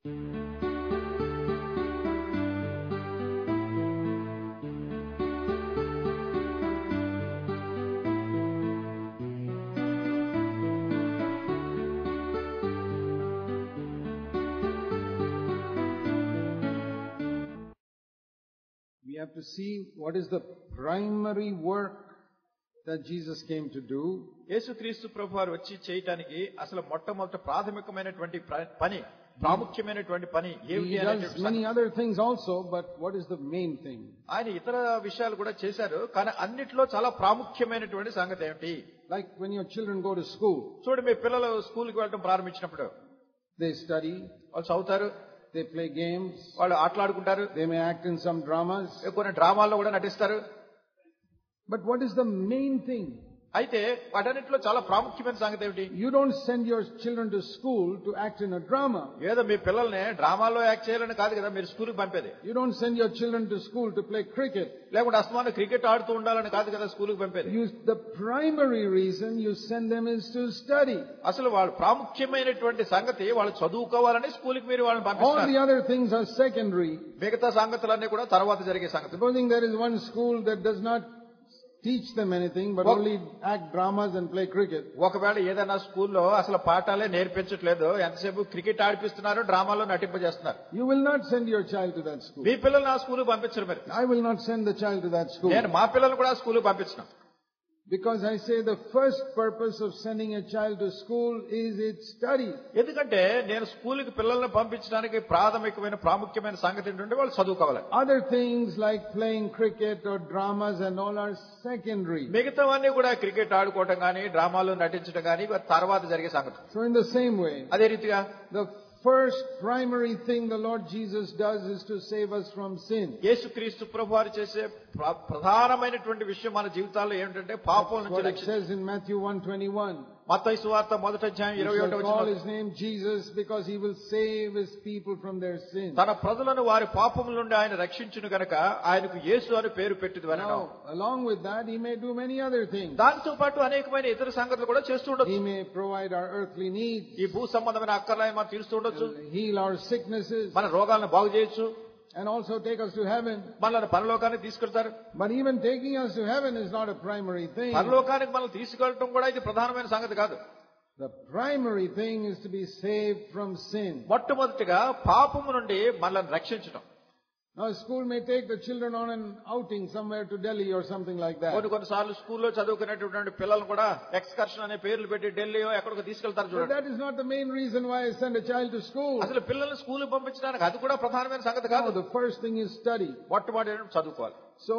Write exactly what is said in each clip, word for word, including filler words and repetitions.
We have to see what is the primary work that Jesus came to do. యేసుక్రీస్తు ప్రభువారు వచ్చి చేయడానికి అసలు మొట్టమొదటి ప్రాథమికమైనటువంటి పని, ప్రాముఖ్యమైనటువంటి పని ఏమిటి అంటే He does many other things also, but what is the main thing? ఆయన ఇతర విషయాలు కూడా చేశారు, కానీ అన్నిట్లో చాలా ప్రాముఖ్యమైనటువంటి సంగతి ఏమిటి? Like when your children go to school. చూడు, మీ పిల్లలు స్కూల్కి వెళ్ళడం ప్రారంభించినప్పుడు they study, వాళ్ళు చదువుతారు, they play games, వాళ్ళు ఆటలాడుకుంటారు, they may act in some dramas, కొన్ని డ్రామాల్లో కూడా నటిస్తారు. But what is the main thing? అయితే వాటన్నిటిలో చాలా ప్రాముఖ్యమైన సంగతి ఏమిటి? You don't send your children to school to act in a drama. ఏదో మీ పిల్లల్ని డ్రామాలో యాక్ట్ చేయాలని కాదు కదా మీరు స్కూల్కి పంపేది. You don't send your children to school to play cricket. లేకుంటే అస్తమానం క్రికెట్ ఆడుతూ ఉండాలని కాదు కదా స్కూల్కి పంపేది. You, the primary reason you send them is to study. అసలు వాళ్ళు ప్రాముఖ్యమైనటువంటి సంగతి వాళ్ళు చదువుకోవాలని స్కూల్కి మీరు వాళ్ళని పంపిస్తారు. All the other things are secondary. మిగతా సంగతులన్నీ కూడా తర్వాత జరిగే సంగతి. Supposing there is one school that does not teach them anything but only act dramas and play cricket. ఒకవేళ ఏదైనా స్కూల్లో అసలు పాఠాలే నేర్పించట్లేదు, ఎంతసేపు క్రికెట్ ఆడిపిస్తున్నారు, డ్రామాలో నటింపజేస్తున్నారు. You will not send your child to that school. మీ పిల్లల్ని ఆ స్కూల్కి పంపించరు మరి. I will not send the child to that school. నేను మా పిల్లల్ని కూడా ఆ స్కూల్కి పంపించను. Because I say the first purpose of sending a child to school is its study. ఎందుకంటే నేను స్కూల్కి పిల్లల్ని పంపించడానికి ప్రాథమికమైన ప్రాముఖ్యమైన సంగతి ఏంటంటే వాళ్ళు చదువుకోవాలి. Other things like playing cricket or dramas and all are secondary. మిగతావన్నీ కూడా క్రికెట్ ఆడుకోవటం గానీ డ్రామాలో నటించడం గానీ తర్వాత జరిగే సంగతి. So in the same way, అదే రీతిగా the first primary thing the Lord Jesus does is to save us from sin. యేసుక్రీస్తు ప్రభువారు చేసే ప్రధానమైనటువంటి విషయం మన జీవితాల్లో ఏమిటంటే పాపం నుంచి రక్షణ. It says in Matthew one twenty-one. మత్తయి సువార్త మొదటి అధ్యాయం ఇరవై ఒకటవ వచనం. Call his name Jesus because he will save his people from their sins. తన ప్రజలను వారి పాపముల నుండి ఆయన రక్షించును గనుక ఆయనకు యేసు అని పేరు పెట్టింది అనడం. Along with that he may do many other things. దాంతో పాటు అనేకమైన ఇతర సంగతులు కూడా చేస్తూ ఉండొచ్చు. He may provide our earthly needs. ఈ భూ సంబంధమైన అక్కర్లను మనం తీరుస్తూ ఉండొచ్చు. Heal our sicknesses. మన రోగాలను బాగు చేయొచ్చు. And also take us to heaven. మనల్ని పరలోకానికి తీసుకెళ్తారు. But even taking us to heaven is not a primary thing. పరలోకానికి మనల్ని తీసుకెళ్లడం కూడా ఇది ప్రధానమైన సంగతి కాదు. The primary thing is to be saved from sin. మొట్టమొదటిగా పాపము నుండి మనల్ని రక్షించడం. Now a school may take the children on an outing somewhere to Delhi or something like that. కొన్ని కొన్నిసార్లు స్కూల్లో చదువుకునేటువంటి పిల్లలు కూడా ఎక్స్కర్షన్ అనే పేర్లు పెట్టి ఢిల్లీయో ఎక్కడికో తీసుకెళ్తారు చూడండి. But that is not the main reason why I send a child to school. అసలు పిల్లల్ని స్కూల్ పంపించడానికి అది కూడా ప్రధానమైన సంగతి కాదు. No, the first thing is study. మొట్టమొదటి చదువుకోవాలి. So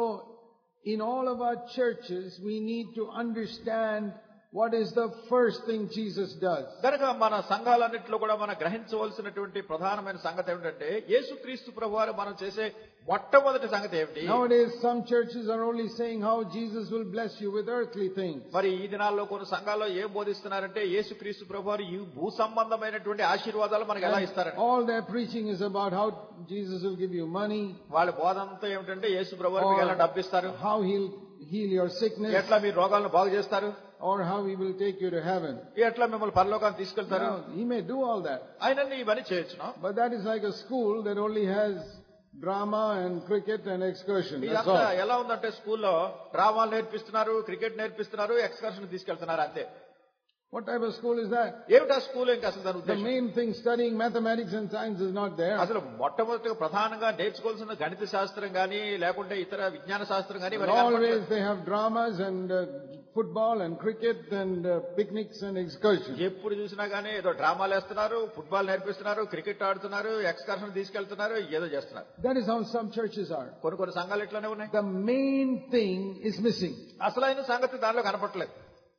in all of our churches we need to understand what is the first thing Jesus does. కనుక మన సంఘాలన్నింటిలో కూడా మనం గ్రహించవలసినటువంటి ప్రధానమైన సంగతి ఏమిటంటే యేసుక్రీస్తు ప్రభువారు మనం చేసే మొట్టమొదటి సంగతి ఏమిటి? Nowadays some churches are only saying how Jesus will bless you with earthly things. మరి ఈ దినాల్లో కొన్ని సంఘాల్లో ఏం బోధిస్తున్నారంటే యేసుక్రీస్తు ప్రభువారు ఈ భూ సంబంధమైనటువంటి ఆశీర్వాదాలు మనకు ఎలా ఇస్తారని. All their preaching is about how Jesus will give you money. వాళ్ళ బోధంతా ఏమిటంటే యేసు ప్రభువారు మీకు ఎలా డబ్బు ఇస్తారు, how he'll heal your sickness, ఎట్లా మీ రోగాలను బాగు చేస్తారు, or how he will take you to heaven. ఎట్లా మిమ్మల్ని పరలోకానికి తీసుకెళ్తారు. He may do all that. ఆయనని ఇవన్నీ చేయొచ్చును. But that is like a school that only has drama and cricket and excursion. That's all. ఎలా ఉందంటే స్కూల్లో డ్రామాలు నేర్పిస్తున్నారు, క్రికెట్ నేర్పిస్తున్నారు, ఎక్స్కర్షన్ తీసుకెళ్తున్నారు అంతే. What type of school is that? ఏమిటా స్కూల్ ఇంకా అసలు దాని The ఉద్దేశం? main thing studying mathematics and science is not there. అసలు మొట్టమొదటిగా ప్రధానంగా నేర్చుకోవాల్సిన గణిత శాస్త్రం గానీ లేకుంటే ఇతర విజ్ఞాన శాస్త్రం గానీ always they have dramas and uh, football and cricket and uh, picnics and excursions. ఎప్పుడు చూసినా గానీ ఏదో డ్రామాలు వేస్తున్నారు, ఫుట్బాల్ నేర్పిస్తున్నారు, క్రికెట్ ఆడుతున్నారు, ఎక్స్కర్షన్ తీసుకెళ్తున్నారు, ఏదో చేస్తున్నారు. That is how some churches are. కొన్ని కొన్ని సంఘాలు ఇట్లానే ఉన్నాయి. The main thing is missing. అసలైన సంగతి దానిలో కనపడలేదు.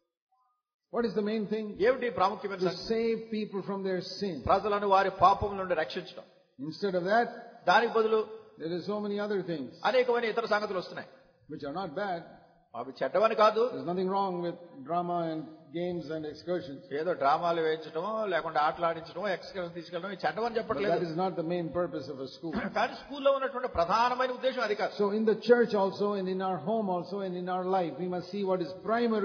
What is the main thing? ఏమిటి ప్రాముఖ్యమైన To సంగతి? save people from their sin. ప్రజలను వారి పాపం నుండి రక్షించడం. Instead of that, దానికి బదులు there is so many other things అనేకమైన ఇతర సంగతులు వస్తున్నాయి. which are not bad. అవి చెడ్డవని కాదు. There's nothing wrong with drama and games and excursions. ఏదో డ్రామాలు వేయించడం లేకుంటే ఆటలు ఆడించడం, ఎక్స్కర్షన్ తీసుకెళ్ళడం ఈ చెడ్డవని But చెప్పట్లేదు. that is not the main purpose of a school. కానీ స్కూల్లో ఉన్నటువంటి ప్రధానమైన ఉద్దేశం అది కాదు. So in the church also and in our home also and in our life we must see what is primary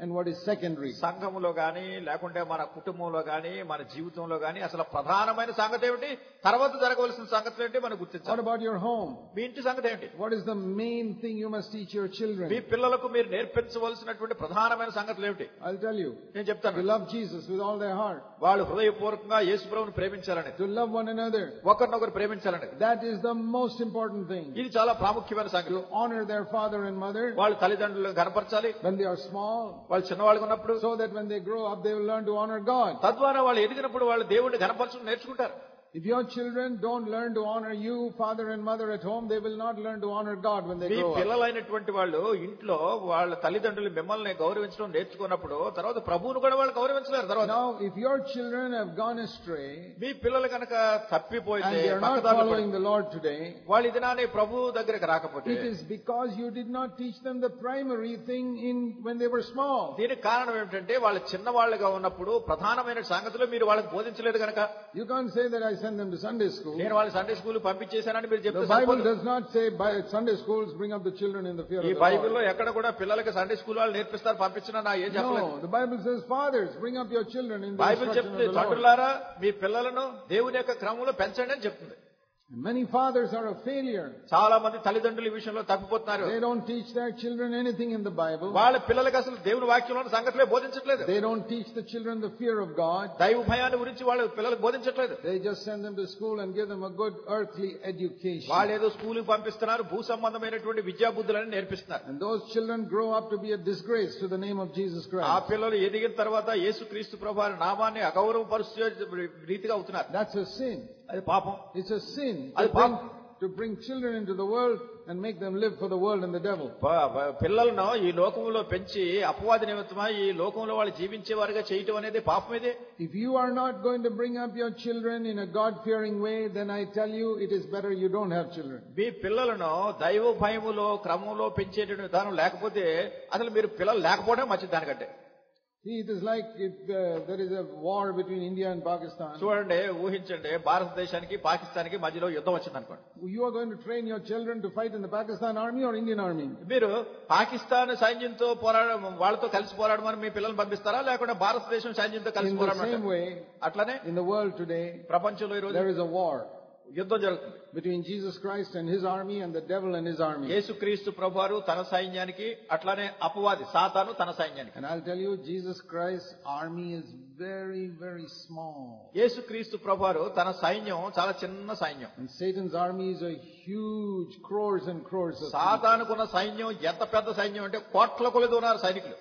and what is secondary. సంఘములో గాని లేకుంటే మన కుటుంబంలో గాని మన జీవితంలో గాని అసలు ప్రధానమైన సంగతి ఏమిటి, తర్వాత జరగవలసిన సంగతులు ఏంటి మనం గుర్తించాలి. What about your home? మీ ఇంటి సంగతి ఏంటి? What is the main thing you must teach your children? మీ పిల్లలకు మీరు నేర్పించవలసినటువంటి ప్రధానమైన సంగతులు ఏమిటి? I'll tell you. నేను చెప్తాను. To love Jesus with all their heart. వాళ్ళు హృదయపూర్వకంగా యేసు ప్రభువుని ప్రేమించాలని. To love one another. ఒకరినొకరు ప్రేమించాలని. That is the most important thing. ఇది చాలా ప్రాముఖ్యమైన సంగతి. To honor their father and mother. వాళ్ళ తల్లిదండ్రులను గణపరచాలి. When they are small. వాళ్ళు చిన్నవాళ్ళుగా ఉన్నప్పుడు. So that when they grow up they will learn to honor God. తద్వారా వాళ్ళు ఎదిగినప్పుడు వాళ్ళు దేవుడిని గణపరచడం నేర్చుకుంటారు. If your children don't learn to honor you, father and mother at home, they will not learn to honor God when they grow up. మీ పిల్లలైనటువంటి వాళ్ళు ఇంట్లో వాళ్ళ తల్లిదండ్రులు మిమ్మల్ని గౌరవించడం నేర్చుకున్నప్పుడు తర్వాత ప్రభువును కూడా వాళ్ళు గౌరవించలేరు. తర్వాత Now, if your children have gone astray, మీ పిల్లలు కనుక తప్పిపోయితే and they are not following the Lord today, వాళ్ళు ఇది నాని ప్రభు దగ్గరికి రాకపోతే, it is because you did not teach them the primary thing in when they were small. దీనికి కారణం ఏమిటంటే వాళ్ళు చిన్నవాళ్ళుగా ఉన్నప్పుడు ప్రధానమైన సంగతులు మీరు వాళ్ళకి బోధించలేదు కనుక. You can't say that I send them to Sunday school. నేను వాళ్ళ సండే స్కూల్ పంపించేశానని మీరు చెప్తే The Bible does not say by Sunday schools bring up the children in the fear of the Lord. ఈ బైబిల్లో ఎక్కడ కూడా పిల్లలకి సండే స్కూల్ వాళ్ళు నేర్పిస్తారు పంపించినా నా ఏం చెప్పలేదు. No, the Bible says fathers bring up your children in the Bible instruction of చెప్తుంది the Lord. తండ్రులారా మీ పిల్లలను దేవుని యొక్క క్రమంలో పెంచండి అని చెప్తుంది. Many fathers are a failure. చాలా మంది తల్లిదండ్రులు ఈ విషయంలో తప్పిపోతున్నారు. They don't teach their children anything in the Bible. వాళ్ళ పిల్లలకు అసలు దేవుని వాక్యంలోని సంగతులే బోధించట్లేదు. They don't teach the children the fear of God. దైవ భయాన్ని గురించి వాళ్ళ పిల్లలకు బోధించట్లేదు. They just send them to school and give them a good earthly education. వాళ్ళు ఏదో స్కూల్కి పంపిస్తున్నారు, భూ సంబంధమైనటువంటి విద్యా బుద్ధులని నేర్పిస్తున్నారు. And those children grow up to be a disgrace to the name of Jesus Christ. ఆ పిల్లలు ఎదిగిన తర్వాత యేసుక్రీస్తు ప్రభువారి నామాన్ని అగౌరవపరుచే రీతిగా అవుతున్నారు. That's a sin. అది పాపం. It's a sin to bring, to bring children into the world and make them live for the world and the devil. పిల్లలను ఈ లోకంలో పెంచి అపవాది నిమిత్తమా ఈ లోకంలో వాళ్ళు జీవించే వారిగా చేయటం అనేది పాపం ఇది. If you are not going to bring up your children in a God-fearing way, then I tell you it is better you don't have children. మీ పిల్లలను దైవ భయములో క్రమంలో పెంచేటువంటి విధానం లేకపోతే అసలు మీరు పిల్లలు లేకపోవడం మంచిది దానికంటే. See, it is like if uh, there is a war between India and Pakistan. చూడండి, ఊహించండి, భారతదేశానికి పాకిస్తాన్కి మధ్యలో యుద్ధం వచ్చింది అనుకోండి. You are going to train your children to fight in the Pakistan army or Indian army? మీరు పాకిస్తాన్ సైన్యంతో పోరాడ వాళ్ళతో కలిసి పోరాడమని మీ పిల్లల్ని పంపిస్తారా లేకుంటే భారతదేశం సైన్యంతో కలిసి పోరాడమంటారా? అట్లనే in the world today, ప్రపంచంలో ఈ రోజు there is a war. యుద్ధం జరుగుతుంది between Jesus Christ and his army and the devil and his army. యేసుక్రీస్తు ప్రభువారు తన సైన్యానికి అట్లానే అపవాది సాతాను తన సైన్యానికి. And I'll tell you, Jesus Christ's army is very very small. యేసుక్రీస్తు ప్రభువారు తన సైన్యం చాలా చిన్న సైన్యం. And Satan's army is a huge, crores and crores of. సాతానుకున్న సైన్యం ఎంత పెద్ద సైన్యం అంటే కోట్ల కొలది ఉన్నారు సైనికులు.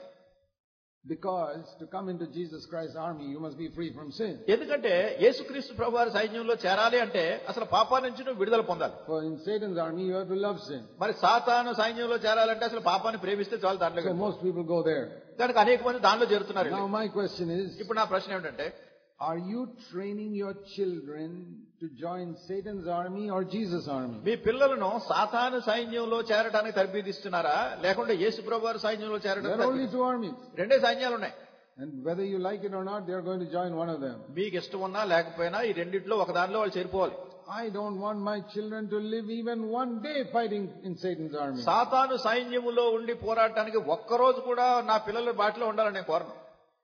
Because to come into Jesus Christ's army, you must be free from sin. ఎందుకంటే యేసుక్రీస్తు ప్రభువారి సైన్యంలో చేరాలి అంటే అసలు పాపం నుంచి నువ్వు విడుదల పొందాలి. For in Satan's army, you have to love sin. మరి సాతాను సైన్యంలో చేరాలంటే అసలు పాపాన్ని ప్రేమిస్తే చాలు దాంట్లో. So most people go there. కనుక అనేక మంది దానిలో చేరుతున్నారు. Now my question is, ఇప్పుడు నా ప్రశ్న ఏమిటంటే, are you training your children to join Satan's army or Jesus' army? మీ పిల్లలను సాతాను సైన్యంలో చేరడానికి తర్బీదిస్తున్నారా లేకుంటే యేసు ప్రభువారి సైన్యంలో చేరడానికి? There are only two armies. రెండే సైన్యాలు ఉన్నాయి. And whether you like it or not, they are going to join one of them. మీకు ఇష్టం ఉన్నా లేకపోయినా ఈ రెండిట్లో ఒక దానిలో వాళ్ళు చేరిపోవాలి. I don't want my children to live even one day fighting in Satan's army. సాతాను సైన్యములో ఉండి పోరాడటానికి ఒక్కరోజు కూడా నా పిల్లల బాటలో ఉండాలని నేను కోరను.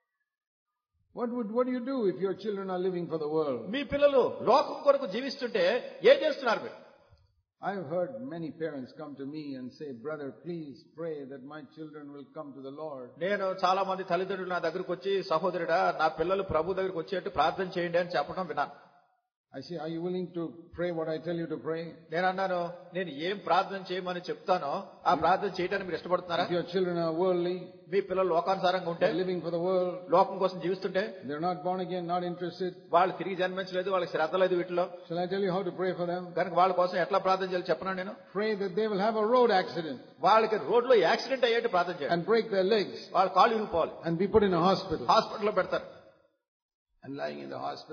What would what do you do if your children are living for the world? మీ పిల్లలు లోకం కొరకు జీవిస్తుంటే ఏం చేస్తున్నారు మీరు? I have heard many parents come to me and say, brother, please pray that my children will come to the Lord. నేను చాలా మంది తల్లిదండ్రులు నా దగ్గరకు వచ్చి, సహోదరుడా నా పిల్లలు ప్రభు దగ్గరకు వచ్చేట్టు ప్రార్థన చేయండి అని చెప్పడం విన్నాను. I say, are you willing to pray what I tell you to pray? నేను అన్నాను, నేను ఏం ప్రార్థన చేయమని చెప్తానో ఆ ప్రార్థన చేయడానికి మీరు ఇష్టపడుతున్నారా? If your children are worldly, మీ పిల్లలు లోకానుసారంగా ఉంటే, living for the world, లోకం కోసం జీవిస్తుంటే, they're not born again, not interested, వాళ్ళు తిరిగి జన్మించలేదు, వాళ్ళకి శ్రద్ధ లేదు వీటిలో, shall I tell you how to pray for them? కనుక వాళ్ళ కోసం ఎట్లా ప్రార్థన చేయాలి చెప్పనా? నేను pray that they will have a road accident, వాళ్ళకి రోడ్లో యాక్సిడెంట్ అయ్యేట్టు ప్రార్థన చేయాలి, and break their legs, వాళ్ళ కాళ్ళు ఇరిగిపోవాలి, and be put in a hospital, హాస్పిటల్లో పెడతారు. and lying in the hospital,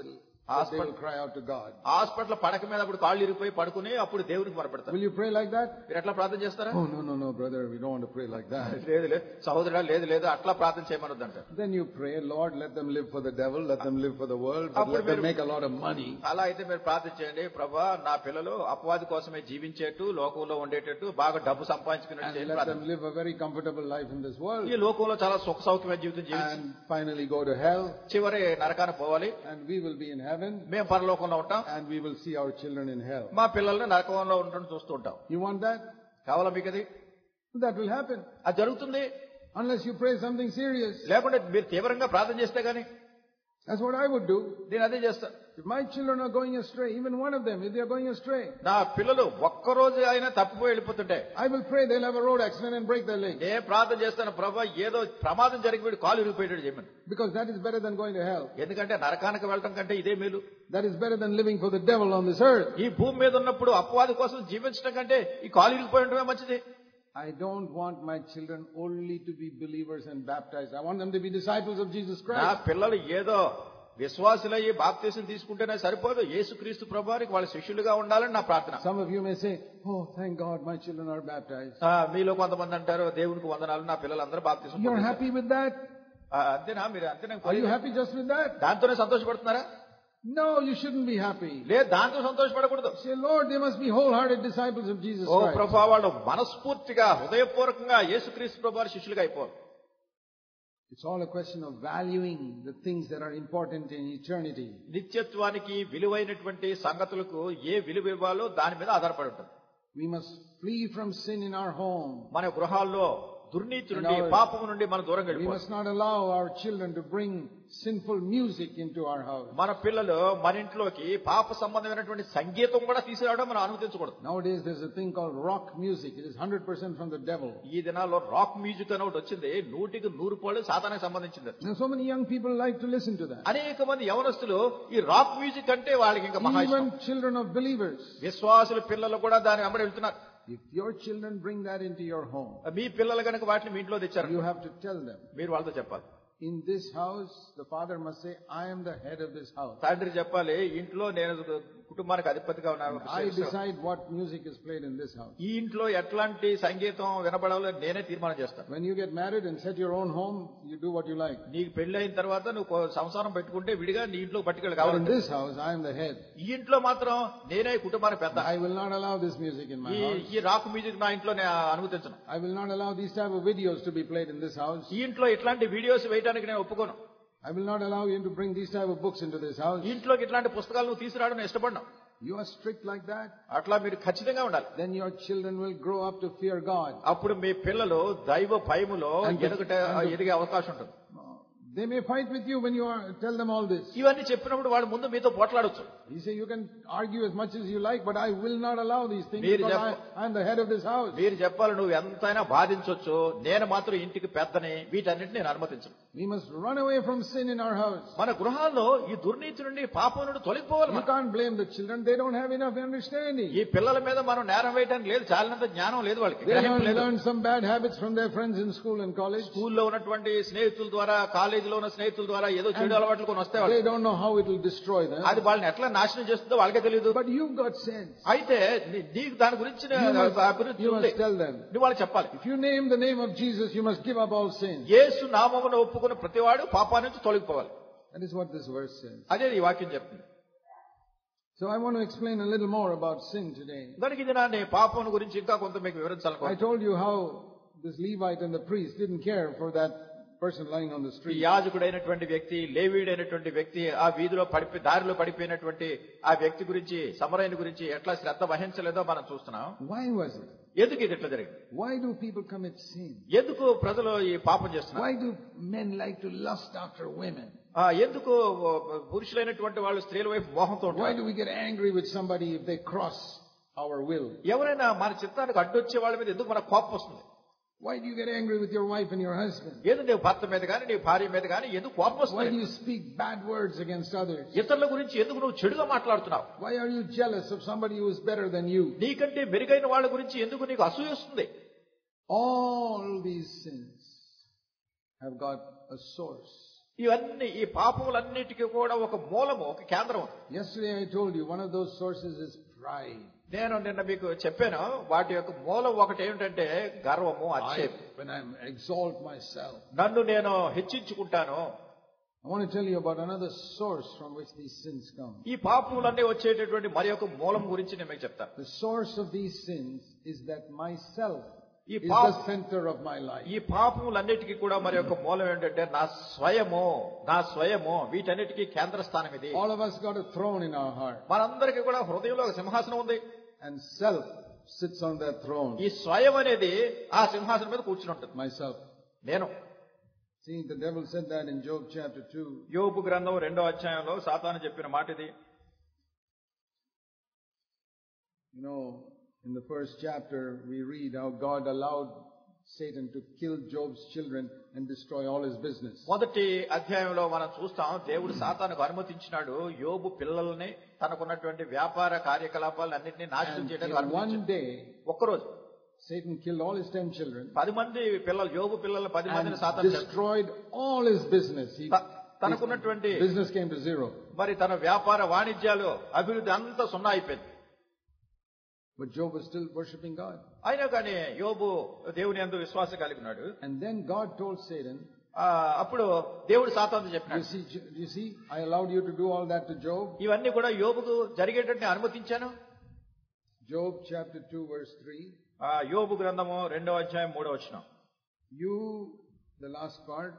they will cry out to God. Hospital పడక మీద అప్పుడు కాళ్ళు ఇరిగిపోయి పడుకుని అప్పుడు దేవునికి మొరపెడతారు. Will you pray like that? మీరు ఎట్లా ప్రార్థన చేస్తారా? Oh no no no brother, we don't want to pray like that. లేదు లేదు సహోదరుడా, లేదు లేదు అట్లా ప్రార్థన చేయమనొద్దు అంటారు. Then you pray, Lord, let them live for the devil, let them live for the world, but let them make a lot of money. అలా అయితే మీరు ప్రార్థన చేయండి, ప్రభువా నా పిల్లలు అపవాది కోసమే జీవించేట్టు లోకంలో ఉండేటట్టు బాగా డబ్బు సంపాదించుకునేట్టు చేయండి. Let them live a very comfortable life in this world. ఈ లోకంలో చాలా సుఖ సౌఖ్యమైన జీవితం జీవించి and finally go to hell. చివరి నరకానికి పోవాలి. And we will be in heaven. మేము పరలోకంలో ఉంటాం. And we will see our children in hell. మా పిల్లల్ని నరకంలో ఉండడం చూస్తూ ఉంటాం. You want that? కావాలా మీకు అది? That will happen. అది జరుగుతుంది. Unless you pray something serious. లేకుంటే మీరు తీవ్రంగా ప్రార్థన చేస్తే గానీ. That's what I would do. నేను అదే చేస్తా. If my children are going astray, even one of them, if they are going astray, నా పిల్లలు ఒక్కరోజు అయినా తప్పిపోయి వెళ్ళిపోతుంటే I will pray they'll have a road accident and break their leg. నేను ప్రార్థన చేస్తాను, ప్రభువా ఏదో ప్రమాదం జరిగి వీడు కాలు ఇరిగిపోయేటట్టు చేయమని. Because that is better than going to hell. ఎందుకంటే నరకానికి వెళ్ళడం కంటే ఇదే మేలు. That is better than living for the devil on this earth. ఈ భూమి మీద ఉన్నప్పుడు అపవాది కోసం జీవించడం కంటే ఈ కాలు ఇరిగిపోయి ఉండడమే మంచిది. I don't want my children only to be believers and baptized. I want them to be disciples of Jesus Christ. నా పిల్లలు ఏదో విశ్వాసులయ్యి బాప్తిసం తీసుకుంటేనే సరిపోదు, యేసుక్రీస్తు ప్రభువారికి వాళ్ళ శిష్యులుగా ఉండాలని నా ప్రార్థన. Some of you may say, oh thank God my children are baptized. మీలో కొంతమంది అంటారు, దేవునికి వందనాలు నా పిల్లలందరూ బాప్తిసం. You are happy with that? అంతేనా? మీరు అంతేనా? Are you happy just with that? దాంతోనే సంతోషపడుతున్నారా? No, you shouldn't be happy. లేదు, దాంతో సంతోషపడకూడదు. Say, Lord, they must be wholehearted disciples of Jesus Christ. ఓ ప్రభువా వాళ్ళు మనస్ఫూర్తిగా హృదయపూర్వకంగా యేసుక్రీస్తు ప్రభువారి శిష్యులుగా అయిపోవాలి. It's all a question of valuing the things that are important in eternity. నిత్యత్వానికి విలువైనటువంటి సంగతులకు ఏ విలువ ఇవ్వాలో దాని మీద ఆధారపడి ఉంటుంది. We must flee from sin in our home. మన గృహాల్లో దుర్నీతి నుండి పాపము నుండి మనం దూరంగా వెళ్ళిపోవాలి. We must not allow our children to bring sinful music into our house. మన పిల్లలు మన ఇంట్లోకి పాప సంబంధమైనటువంటి సంగీతం కూడా తీసుకురావడం మనం అనుమతించకూడదు. Nowadays there's a thing called rock music. It is one hundred percent from the devil. ఈ దినాల్లో రాక్ మ్యూజిక్ అని ఒకటి వచ్చింది, నూటికి నూరు పాళ్ళు సాతానానికి సంబంధించింది. And so many young people like to listen to that. అనేక మంది యవనస్తులు ఈ రాక్ మ్యూజిక్ అంటే వాళ్ళకి ఇంకా మహా ఇష్టం. Even children of believers. విశ్వాసుల పిల్లలు కూడా దాని వెంబడి వెళ్తున్నారు. If your children bring that into your home, మీ పిల్లలు కనుక వాటిని మీ ఇంట్లో తెచ్చారు, you have to tell them. మీరు వాళ్ళతో చెప్పాలి. In this house, the father must say, I am the head of this house. తండ్రి చెప్పాలి, ఇంట్లో నేను కుటుంబానికి అధిపతిగా ఉన్నాను. I decide what music is played in this house. ఈ ఇంట్లో ఎట్లాంటి సంగీతం వినబడాలో నేనే తీర్మానం చేస్తాను. When you get married and set your own home, you do what you like. నీకు పెళ్లి అయిన తర్వాత నువ్వు సంసారం పెట్టుకుంటే విడిగా నీ ఇంట్లో పట్టుకెళ్ళి But in కావాలి. this house, I am the head. ఈ ఇంట్లో మాత్రం నేనే కుటుంబానికి పెద్ద. I will not allow this music in my ఈ house. ఈ రాక్ మ్యూజిక్ నా ఇంట్లో నేను అనుమతించను. I will not allow these type of videos to be played in this house. ఈ ఇంట్లో ఇట్లాంటి వీడియోస్ వేయడానికి నేను ఒప్పుకోను. I will not allow you to bring these type of books into this house. ఈ ఇంట్లోకి ఇట్లాంటి పుస్తకాలు నువ్వు తీసుకురావడం నేను ఇష్టపడను. You are strict like that, అట్లా మీరు ఖచ్చితంగా ఉండాలి. then your children will grow up to fear God. అప్పుడు మీ పిల్లలు దైవ భయములో ఎదుగుట ఎదిగే అవకాశం ఉంటుంది. They may fight with you when you are, tell them all this. ఇవన్నీ చెప్పినప్పుడు వాడు ముందు మీతో పోట్లాడొచ్చు. You say you can argue as much as you like, but I will not allow these things Meer because jepp- I, I am the head of this house. మీరు చెప్పాలి, నువ్వు ఎంతైనా బాధించవచ్చు, నేను మాత్రం ఇంటికి పెద్దని, వీటన్నిటిని నేను అనుమతించను. We must run away from sin in our house. మన గృహాల్లో ఈ దుర్నీతి నుండి పాపం నుండి తొలగిపోవాలి. You can't blame the children. They don't have enough understanding. ఈ పిల్లల మీద మనం నేరం వేయడానికి లేదు, చాలినంత జ్ఞానం లేదు వాళ్ళకి. They గ్రహింపు learn, లేదు. learn some bad habits from their friends in school and college. స్కూల్లో ఉన్నటువంటి స్నేహితుల ద్వారా, కాలేజీలో ఉన్న స్నేహితుల ద్వారా ఏదో చెడు అలవాట్లు కొని వస్తాయి. They don't know how it will destroy them. అది వాళ్ళని ఎట్లా నాశనం చేస్తుందో వాళ్ళకే తెలియదు. But you've got sense. అయితే నీ- నీకు దాని గురించి You must, అభివృద్ధి you ఉంది. must tell them. నువ్వు వాళ్ళకి చెప్పాలి. If you name the name of Jesus, you must give up all sin. యేసు నామమును ఒప్పుకున్న ప్రతివాడు పాపా నుంచి తొలగిపోవాలి. That is what this verse says. అదే ఈ వాక్యం చెప్తుంది. So I want to explain a little more about sin today. కనుక ఇది నా పాపం గురించి ఇంకా కొంత మీకు I వివరించాలనుకో. told you how this Levite and the priest didn't care for that person lying on the ఈ street. యాజకుడైనటువంటి వ్యక్తి, లేవీయుడైనటువంటి వ్యక్తి, ఆ వీధిలో పడిపోయి దారిలో పడిపోయినటువంటి ఆ వ్యక్తి గురించి, సమరయుని గురించి ఎట్లా శ్రద్ధ వహించలేదో మనం చూస్తున్నాం. Why was it? ఎందుకు ఇది ఇట్లా జరిగింది? Why do people commit sin? ఎందుకు ప్రజలు ఈ పాపం చేస్తున్నారు? Why do men like to lust after women? ఆ, ఎందుకు పురుషులైనటువంటి వాళ్ళు స్త్రీల వైపు మోహంతో Why ఉంటారు? do we get angry with somebody if they cross our will? ఎవరైనా మన చిత్తానికి అడ్డొచ్చే వాళ్ళ మీద ఎందుకు మన కోపం వస్తుంది? Why do you get angry with your wife and your husband? ఏదో నీ భర్త మీద కానీ నీ భార్య మీద కానీ ఎందుకు కోపం Why do వస్తుంది? you speak bad words against others? ఇతరుల గురించి ఎందుకు నువ్వు చెడుగా మాట్లాడుతున్నావు? Why are you jealous of somebody who is better than you? నీకంటే మెరుగైన వాళ్ళ గురించి ఎందుకు నీకు అసూయ వస్తుంది? All these sins have got a source. ఇవన్నీ ఈ పాపములన్నిటికీ కూడా ఒక మూలము, ఒక కేంద్రం. Yesterday I told you one of those sources is pride. నేను నిన్న మీకు చెప్పాను వాటి యొక్క మూలం ఒకటి ఏమిటంటే గర్వము, అతిశయం. When I exalt myself. నన్ను నేను హెచ్చించుకుంటాను. I want to tell you about another source from which these sins come. ఈ పాపములన్నీ వచ్చేటటువంటి మరి ఒక మూలం గురించి నేను మీకు చెప్తాను. The source of these sins is that myself ఈ is the center of my life. ఈ పాపములన్నిటికీ కూడా మరి ఒక మూలం ఏంటంటే నా స్వయము, నా స్వయము వీటన్నిటికీ కేంద్ర స్థానం ఇది. All of us got a throne in our heart. మనందరికీ కూడా హృదయంలో ఒక సింహాసనం ఉంది. And self sits on that throne. ఈ స్వయం అనేది ఆ సింహాసనం మీద కూర్చుని ఉంటుంది. Myself. నేను. See, the devil said that in Job chapter two. యోబు గ్రంథం రెండో అధ్యాయంలో సాతాను చెప్పిన మాట ఇది. You know, in the first chapter we read how God allowed Satan to kill Job's children and destroy all his business. మొదటి అధ్యాయంలో మనం చూస్తాం దేవుడు సాతానుకు అనుమతించినాడు యోబు పిల్లల్ని తనకున్నటువంటి వ్యాపార కార్యకలాపాలన్నింటినీ నాశనం చేయడానికి అనుమతించాడు. One day, ఒక్కరోజు Satan killed all his ten children. పది మంది పిల్లలు, యోబు పిల్లలు పది మందిని And సాతాను destroyed all his business. He, తనకున్నటువంటి his business came to zero. మరి తన వ్యాపార వాణిజ్యాలు అభివృద్ధి అంతా సున్నా అయిపోయింది. But Job was still worshipping God. అయినా కానీ యోబు దేవుని యందు విశ్వాసం కలిగి ఉన్నాడు. And then God told Satan, అప్పుడు దేవుడు సాతానుతో చెప్పినాడు, you see, you see, I allowed you to do all that to Job. ఇవన్నీ కూడా యోబుకు జరిగేటట్టు అనుమతించాను. Job chapter two verse three. యోబు గ్రంథము రెండవ అధ్యాయం మూడవ వచనం. You, the last part,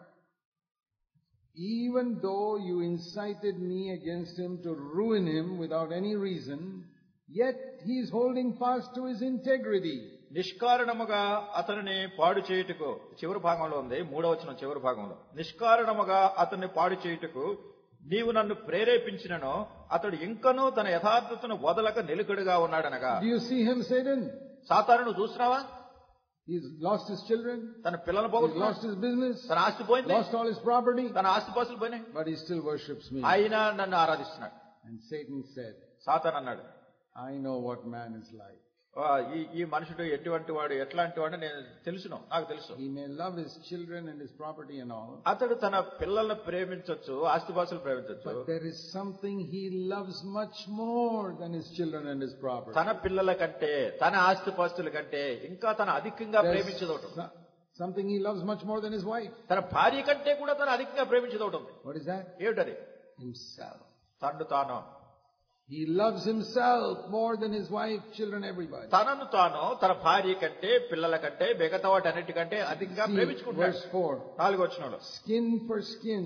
even though you incited me against him to ruin him without any reason, yet he is holding fast to his integrity. నిష్కారణముగా అతనిని పాడు చేయుటకు, చివరి భాగంలో ఉంది, మూడవ వచనం చివరి భాగంలో, నిష్కారణముగా అతన్ని పాడు చేయుటకు నీవు నన్ను ప్రేరేపించినను అతడు ఇంకనూ తన యథార్థతను వదలక నిలుకడుగా ఉన్నాడనగా. Do you see him, Satan? సాతానును చూస్తున్నావా? He's lost his children. తన పిల్లలను He's పోగొట్టుకున్నాడు. lost his business. తన ఆస్తి పోయింది. Lost all his property. తన ఆస్తిపాస్తులు పోయినాయి. But he still worships me. అయినా నన్ను ఆరాధిస్తున్నాడు. And Satan said, సాతాను అన్నాడు, I know what man is like. ఈ ఈ మనుషుడు ఎటువంటి వాడు, ఎట్లాంటి వాడు నేను తెలుసును, నాకు తెలుసు. He may love his children and his property and all. అతడు తన పిల్లలను ప్రేమించొచ్చు, ఆస్తిపాస్తులు ప్రేమించొచ్చు. But there is something he loves much more than his children and his property. తన పిల్లల కంటే, తన ఆస్తిపాస్తుల కంటే ఇంకా తన అధికంగా ప్రేమించదోటం. Something he loves much more than his wife. తన భార్య కంటే కూడా తన అధికంగా ప్రేమించదోటం. What is that? ఏమిటది? Himself. తను తాను. He loves himself more than his wife, children, everybody. తనను తాను తన భార్య కంటే, పిల్లల కంటే, మిగతా వాటి అన్నిటికంటే అధికంగా ప్రేమించుకుంటాడు. Verse four. నాలుగో వచనంలో, Skin for skin,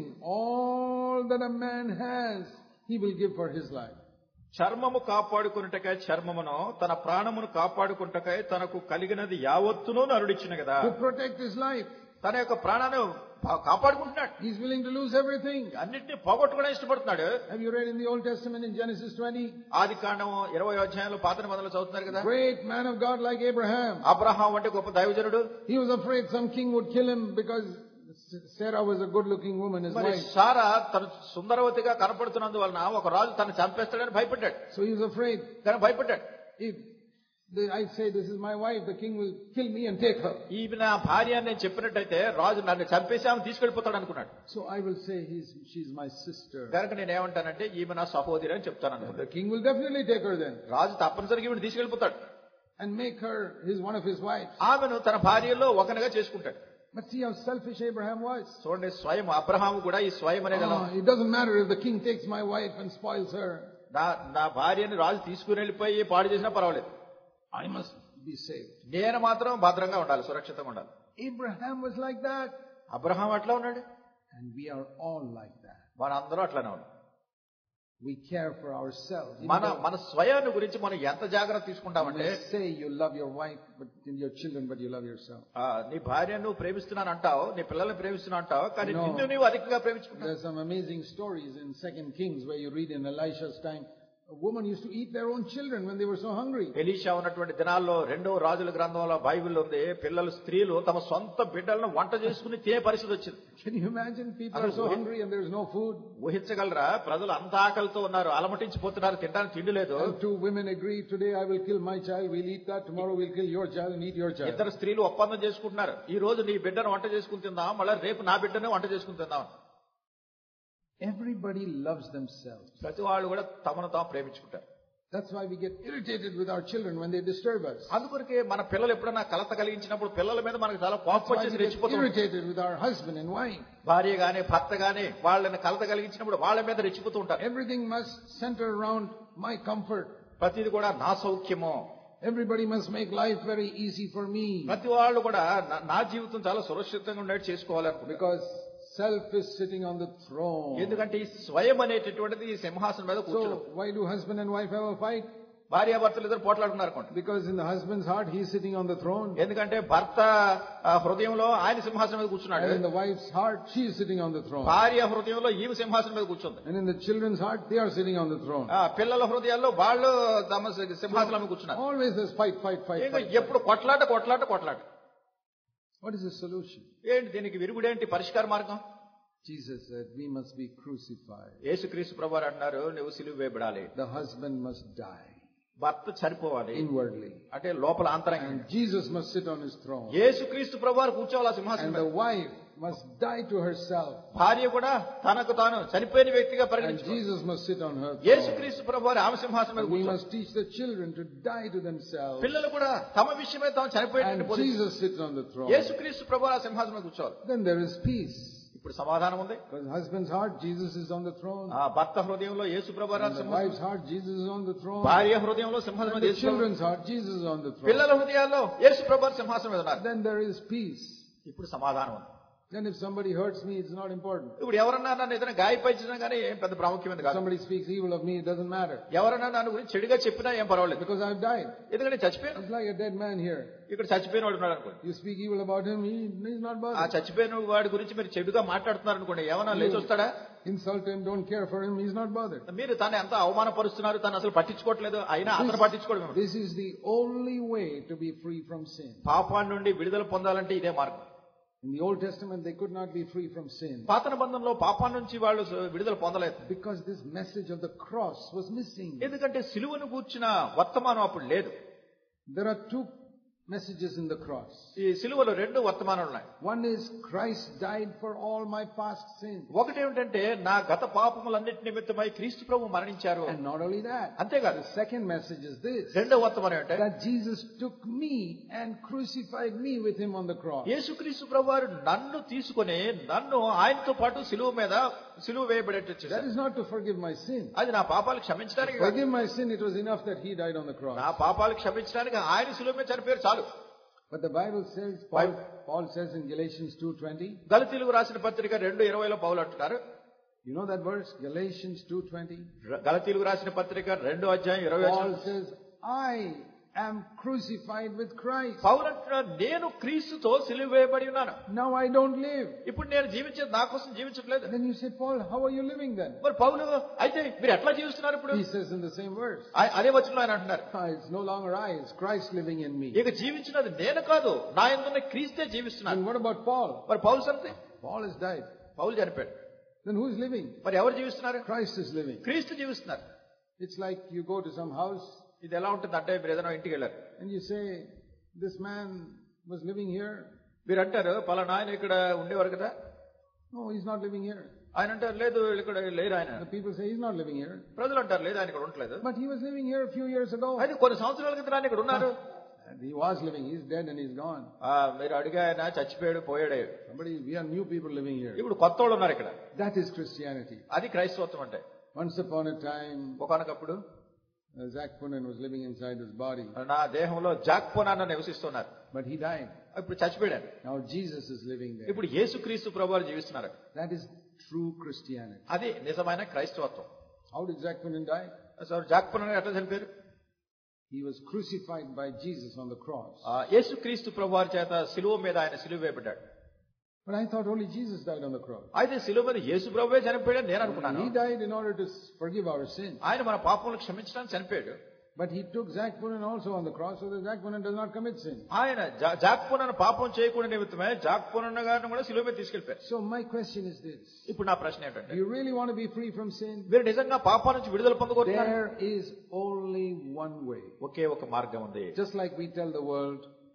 all that a man has, he will give for his life. చర్మము కాపాడుకున్నటకై చర్మమును, తన ప్రాణమును కాపాడుకుంటకై తనకు కలిగినది యావత్తును నరుడిచ్చిన కదా. To protect his life. తన యొక్క ప్రాణాన్ని కాపాడుకుంటున్నాడు. He's willing to lose everything. అన్నిటిని పోగొట్టుకోవడం ఇష్టపడుతున్నాడు. Have you read in the Old Testament in Genesis twenty? ఆది కాండం ఇరవై అధ్యాయంలో పాత నిబంధనలు చదువుతున్నారు కదా. Great man of God like Abraham. Abraham అంటే గొప్ప దైవజనుడు. He was afraid some king would kill him because Sarah was a good-looking woman, his మరి wife. సారా తన సుందరవతిగా కనపడుతున్నందువలన ఒక రాజు తను చంపేస్తాడని భయపడ్డాడు. So he was afraid. కానీ భయపడ్డాడు. If I say this is my wife, the king will kill me and take her. ఈమె నా భార్య అని నేను చెప్పినట్టయితే రాజు నన్ను చంపేసి ఆమె తీసుకెళ్లిపోతాడు అనుకున్నాడు. So I will say he's, she's my sister. కనుక నేను ఏమంటానంటే ఈమె నా సహోదరి అని చెప్తాను అనుకున్నాడు. The king will definitely take her then. రాజు తప్పనిసరిగా ఈమెను తీసుకెళ్లిపోతాడు. And make her his one of his wives. ఆమెను తన భార్యలో ఒకనిగా చేసుకుంటాడు. But see how selfish Abraham was. చూడండి, స్వయం అబ్రహాము కూడా ఈ స్వయం అనే గల, It doesn't matter if the king takes my wife and spoils her. నా నా భార్యని రాజు తీసుకుని వెళ్ళిపోయి పాడు చేసినా పర్వాలేదు, I must be saved. నేను మాత్రం భద్రంగా ఉండాలి, సురక్షితంగా ఉండాలి. Abraham was like that. Abraham అట్లా ఉన్నాడు. And we are all like that. మనందరూ అట్లానే ఉన్నాం. We care for ourselves. మన మన స్వయాన్ని గురించి మనం ఎంత జాగ్రత్త తీసుకుంటామంటే, say you love your wife, but your children, but you love yourself. నీ భార్యను నువ్వు ప్రేమిస్తున్నాను అంటావు, నీ పిల్లల్ని ప్రేమిస్తున్నావు అంటావు, కానీ నిన్ను నువ్వు అధికంగా ప్రేమించుకుంటావు. There's some amazing stories in Second Kings where you read in Elisha's time, a woman used to eat their own children when they were so hungry. Elisha ఉన్నటువంటి దినాల్లో రెండో రాజుల గ్రంథంలో బైబిల్లో ఉంది, పిల్లలు స్త్రీలు తమ సొంత బిడ్డలను వంట చేసుకుని తినే పరిస్థితి వచ్చింది. Can you imagine? People are so hungry and there's no food. ఊహించగలరా? ప్రజలు అంత ఆకలితో ఉన్నారు, అలమటించిపోతున్నారు, తినడానికి తిండి లేదు. Two women agree, today I will kill my child, we'll eat that, tomorrow we'll kill your child and eat your child. ఇద్దరు స్త్రీలు ఒప్పందం చేసుకుంటున్నారు, ఈ రోజు నీ బిడ్డను వంట చేసుకుని తిందాం, మళ్ళీ రేపు నా బిడ్డనే వంట చేసుకుని తిందాం. Everybody loves themselves. ప్రతి వాళ్ళు కూడా తమను తాము ప్రేమించుకుంటారు. That's why we get irritated with our children when they disturb us. అందుకొరకే మన పిల్లలు ఎప్పుడైనా కలత కలిగించినప్పుడు పిల్లల మీద మనకు చాలా కోపం వచ్చేసి రెచ్చిపోతాం. Irritated with our husband and wife. భార్య గాని భర్త గాని వాళ్ళని కలత కలిగించినప్పుడు వాళ్ళ మీద రెచ్చిపోతూ ఉంటారు. Everything must center around my comfort. ప్రతిది కూడా నా సౌఖ్యము. Everybody must make life very easy for me. ప్రతి వాళ్ళు కూడా నా జీవితం చాలా సురక్షితంగా ఉండేట్టు చేసుకోవాలి. Because self is sitting on the throne. ఎందుకంటే ఈ స్వయం అనేటటువంటిది ఈ సింహాసనం మీద కూర్చోడం. So why do husband and wife have a fight? భార్య భర్తలు ఇద్దరు పోట్లాడుతున్నారు అనుకోండి. Because in the husband's heart he is sitting on the throne. ఎందుకంటే భర్త హృదయంలో ఆయన సింహాసనం మీద కూర్చున్నాడు. And in the wife's heart she is sitting on the throne. భార్య హృదయంలో ఈమె సింహాసనం మీద కూర్చుంది. And in the children's heart they are sitting on the throne. పిల్లల హృదయాల్లో వాళ్ళు తమ సింహాసనం మీద కూర్చున్నారు. Always there's fight fight fight. ఎప్పుడు కొట్లాట కొట్లాట కొట్లాట. What is the solution? ఏంటి దీనికి విరుగుడేంటి పరిష్కార మార్గం? Jesus said we must be crucified. యేసుక్రీస్తు ప్రభువారు అన్నారు నువ్వు సిలువ వేయబడాలి. The husband must die. భర్త చనిపోవాలి inwardly. అంటే లోపల అంతరంగంగా. And Jesus must sit on his throne. యేసుక్రీస్తు ప్రభువారు కూర్చోవాలి సింహాసనం మీద. And the wife must die to herself. భార్య కూడా తనకు తాను చనిపోయిన వ్యక్తిగా పరిగణించుకోవాలి. And Jesus must sit on her throne. యేసుక్రీస్తు ప్రభువారు ఆమె సింహాసనం మీద కూర్చోవాలి. We must teach the children to die to themselves. పిల్లలు కూడా తమ విషయమై తాము చనిపోయినట్టు And Jesus sits on the throne. యేసుక్రీస్తు ప్రభువారు ఆ సింహాసనం మీద కూర్చోవాలి. Then there is peace. ఇప్పుడు సమాధానం ఉంది. Because husband's heart Jesus is on the throne. ఆ భర్త హృదయంలో యేసు ప్రభువారు సింహాసనం. Wife's heart Jesus is on the throne. భార్య హృదయంలో సింహాసనం మీద యేసు. Children's heart Jesus is on the throne. పిల్లల హృదయాల్లో యేసు ప్రభువారు సింహాసనం మీద ఉన్నారు. Then there is peace. ఇప్పుడు సమాధానం ఉంది. Then if somebody hurts me, it's not important. ఇప్పుడు ఎవరన్నా నన్ను ఏదైనా గాయపరిచినా కానీ ఏం పెద్ద ప్రాముఖ్యమైనది కాదు. Somebody speaks evil of me, it doesn't matter. ఎవరన్నా నన్ను గురించి చెడుగా చెప్పినా ఏం పర్వాలేదు. Because I've died. ఎందుకంటే చచ్చిపోయాను. It's like a dead man here. ఇక్కడ చచ్చిపోయిన వాడు ఉన్నాడు అనుకోండి. You speak evil about him, he he's not bothered. ఆ చచ్చిపోయిన వాడి గురించి మీరు చెడుగా మాట్లాడుతున్నారు అనుకోండి, ఏమన్నా లేచి వస్తాడా? Insult him, don't care for him, he's not bothered. మీరు తను ఎంత అవమానపరుస్తున్నారు, తను అసలు పట్టించుకోవట్లేదు, అయినా అతను పట్టించుకోవడం. This is the only way to be free from sin. పాపాన్ని నుండి విడుదల పొందాలంటే ఇదే మార్గం. In the Old Testament, they could not be free from sin. పాత నిబంధనలో పాపం నుంచి వాళ్ళు విడుదల పొందలేదు. Because this message of the cross was missing. ఎందుకంటే సిలువను గూర్చిన వర్తమానం అప్పుడు లేదు. There are two messages in the cross. ఈ సిలువలో రెండు వర్తమానాలు ఉన్నాయి. One is Christ died for all my past sins. ఒకటి ఏమిటంటే నా గత పాపములన్నిటి నిమిత్తమై క్రీస్తు ప్రభువు మరణించారు. And not only that. అంతేకాదు. The second message is this. రెండో వర్తమానం ఏంటంటే that Jesus took me and crucified me with him on the cross. యేసుక్రీస్తు ప్రభువారు నన్ను తీసుకొని నన్ను ఆయనతో పాటు సిలువ మీద సిలువ వేయబడేట్టు చేశారు. That is not to forgive my sin. అది నా పాపాలు క్షమించడానికి కాదు. Forgive my sin, it was enough that he died on the cross. నా పాపాలు క్షమించడానికి ఆయన సిలువ మీద చనిపోయారు చాలు. But the Bible says, Paul, Paul says in Galatians two twenty. గలతీయులకు రాసిన పత్రిక రెండు ఇరవైలో పౌలు అంటున్నారు. You know that verse, Galatians two twenty? గలతీయులకు రాసిన పత్రిక రెండో అధ్యాయం ఇరవై Paul says, I am crucified with Christ. పౌలు అంటున్నాడు నేను క్రీస్తుతో సిలువ వేయబడి ఉన్నాను. Now I don't live. ఇప్పుడు నేను జీవించేది నా కోసం జీవించట్లేదు. Then you say, Paul, how are you living then? మరి పౌలు అయితే మీరు ఎట్లా జీవిస్తున్నారు ఇప్పుడు? He says in the same verse. అదే వచనంలో ఆయన అంటున్నారు. It's no longer I, it's Christ living in me. ఇక జీవించినది నేను కాదు, నా యందున్న క్రీస్తే జీవిస్తున్నాను. And what about Paul? మరి పౌలు సంగతి? Paul has died. పౌలు చనిపోయాడు. Then who is living? మరి ఎవరు జీవిస్తున్నారు? Christ is living. క్రీస్తు జీవిస్తున్నారు. It's like you go to some house. ఇది ఎలా ఉంటుంది అంటే మీరు ఏదైనా ఇంటికి వెళ్ళారు. And you say, this man was living here. మీరు అంటారు పలానా ఆయన ఇక్కడ ఉండేవారు కదా. No, he's not living here. ఆయన అంటారు లేదు ఇక్కడ లేరు ఆయన. The people say he's not living here. ప్రజలు అంటారు లేదు ఆయన ఇక్కడ ఉండట్లేదు. But he was living here a few years ago. అయితే కొన్ని సంవత్సరాల క్రితం ఆయన ఇక్కడ ఉన్నారు. And he was living. He's dead and he's gone. మీరు అడిగా ఆయన చచ్చిపోయాడు పోయాడే. Somebody, we are new people living here. ఇప్పుడు కొత్త వాళ్ళు ఉన్నారు ఇక్కడ. That is Christianity. అది క్రైస్తవత్వం అంటే. Once upon a time, ఒకనొకప్పుడు Zach Punan was living inside his body. నా దేహంలో జాక్ పునాన్ నివసిస్తున్నారు. But he died. ఇప్పుడు చచ్చిపోయాడు. Now Jesus is living there. ఇప్పుడు యేసుక్రీస్తు ప్రభువారు జీవిస్తున్నారు. That is true Christianity. అది నిజమైన క్రైస్తవత్వం. How did Zach Punan die? So Zac Poonen ఎట్లా చనిపోయారు? He was crucified by Jesus on the cross. యేసుక్రీస్తు ప్రభువారి చేత సిలువ మీద ఆయన సిలువ వేయబడ్డాడు. But I thought only Jesus died on the cross. అయితే సిలువ మీద యేసు ప్రభువే చనిపోయాడని నేను అనుకున్నాను. He died in order to forgive our sins. ఆయన మన పాపములను క్షమించడానికి చనిపోయాడు. But he took Zach Punan also on the cross so that Zach Punan does not commit sin. ఆయన జాక్ పునాన్ పాపం చేయకుండా నిమిత్తమే జాక్ పునాన్ గారిని కూడా సిలువ మీద తీసుకెళ్లారు. So my question is this. ఇప్పుడు నా ప్రశ్న ఏంటంటే, do you really want to be free from sin? మీరు నిజంగా పాపం నుంచి విడుదల పొందగోరుతున్నారా? There is only one way. ఒకే ఒక మార్గం ఉంది. Just like we tell the world,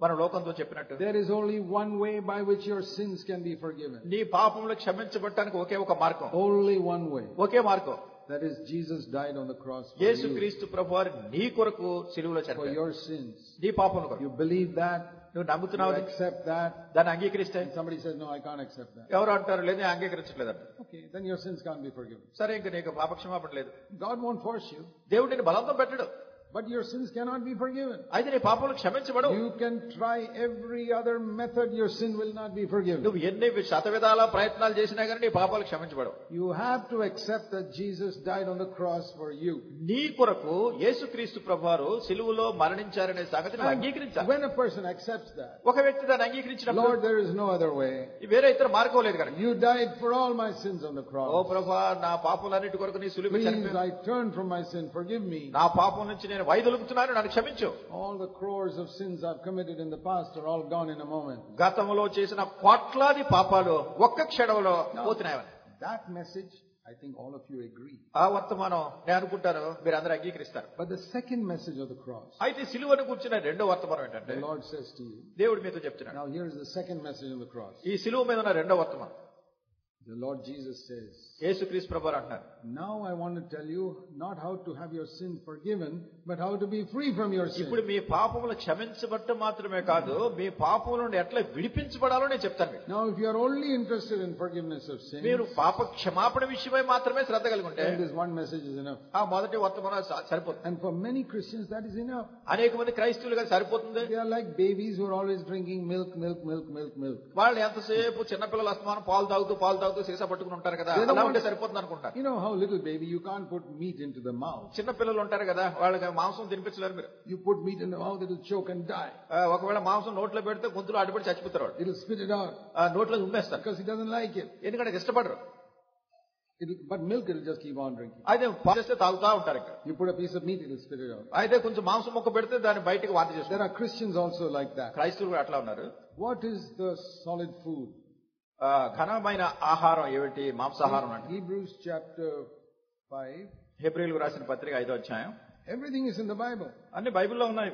మనం లోకంతో చెప్పినట్టు there is only one way by which your sins can be forgiven. నీ పాపములు క్షమించబడడానికి ఒకే ఒక మార్గం, Only one way. ఒకే మార్గం. That is, Jesus died on the cross for Yesu you, క్రీస్తు ప్రభువారు నీ కొరకు సిలువలో for చనిపోయారు, your sins. నీ పాపముల కొరకు. You believe that? నువ్వు You నమ్ముతున్నావు, accept that? దాన్ని అంగీకరిస్తే. And somebody says, no, I can't accept that. ఎవరు అంటారు లేదు నేను అంగీకరించట్లేదంట. Okay, then your sins can't be forgiven. సరే ఇంక నీకు పాపక్షమాపణ లేదు. God won't force you, దేవుడు నిన్ను బలవంతం పెట్టడు, but your sins cannot be forgiven. అయితే నీ పాపములు క్షమించబడవు. You can try every other method, your sin will not be forgiven. నువ్వు ఎన్ని శతవిధాల ప్రయత్నాలు చేసినా కానీ నీ పాపాలు క్షమించబడవు. You have to accept that Jesus died on the cross for you. నీ కొరకు యేసుక్రీస్తు ప్రభువారు సిలువలో మరణించారనే సంగతిని అంగీకరించాలి. When a person accepts that, ఒక వ్యక్తి దాన్ని అంగీకరించినప్పుడు, Lord, there is no other way. వేరే ఇతర మార్గం లేదు కనుక, You died for all my sins on the oh cross. ప్రభా నా పాపలన్నిటి కొరకు నీ సిలువ Please, చనిపోయావు, I turn from my sin. Forgive me. నా పాపం నుంచి నేను వైదొలుగుతున్నాను, నన్ను క్షమించు. All the crores of sins I've committed in the past are all gone in a moment. గతంలో చేసిన కోట్లాది పాపాలు ఒక్క క్షణంలో పోతున్నాయి. That message, I think all of you agree. ఆ వర్తమానం నేను అనుకుంటాను మీరు అందరూ అంగీకరిస్తారు. But the second message of the cross, అయితే సిలువను కూర్చున్న రెండో వర్తమానం ఏంటంటే, the Lord says to you, దేవుడు మీతో చెప్తున్నాడు. now here is the second message of the cross. ఈ సిలువ మీద ఉన్న రెండో వర్తమానం, The Lord Jesus says, యేసుక్రీస్తు ప్రభువారు అంటున్నారు, now I want to tell you not how to have your sin forgiven, but how to be free from your sin. ఇప్పుడు మీ పాపములు క్షమించబడటం మాత్రమే కాదు, మీ పాపముల నుండి ఎట్లా విడిపించబడాలో నేను చెప్తాను మీకు. Now if you are only interested in forgiveness of sin, మీరు పాప క్షమాపణ విషయమై మాత్రమే శ్రద్ధ కలిగి ఉంటే then this one message is enough. ఆ మొదటి వర్తమానం స- సరిపోతుంది. And for many Christians that is enough. అనేక మంది క్రైస్తవులుగా సరిపోతుంది. They are like babies who are always drinking milk, milk, milk, milk, milk. వాళ్ళు ఎంతసేపు చిన్నపిల్లలు అస్తమానం పాలు తాగుతూ పాలు తాగుతూ సీసా పట్టుకుని ఉంటారు కదా, They don't అలా want- ఉంటే సరిపోతుంది అనుకుంటారు. You know how little baby, you can't put meat into the mouth. చిన్న పిల్లలు ఉంటారు కదా, వాళ్ళకి మాంసం తినిపించలేరు మీరు. You put meat in the mouth, it will choke and die. ఆ, ఒకవేళ మాంసం నోట్లో పెడితే గొంతులో అడ్డుపడి చచ్చిపోతారు వాళ్ళు. It will spit it out ఆ, నోట్లో ఉమ్మేస్తారు, because he doesn't like it. ఎందుకంటే ఇష్టపడరు. It'll, but milk, it will just keep on drinking. అయితే పాలు చేస్తే తాగుతా ఉంటారు ఇక్కడ. You put a piece of meat, it will spit it out. అయితే కొంచెం మాంసం మొక్క పెడితే దాన్ని బయటకు వాంతి చేస్తారు. There are Christians also like that. క్రైస్తవులు కూడా అట్లా ఉన్నారు. What is the solid food? ఆ, ఘనమైన ఆహారం ఏమిటి? మాంసాహారం అంటే Hebrews chapter five. హెబ్రీయులకు రాసిన పత్రిక ఐదో అధ్యాయం. Everything is in the Bible. అన్ని బైబిల్లో ఉన్నాయి.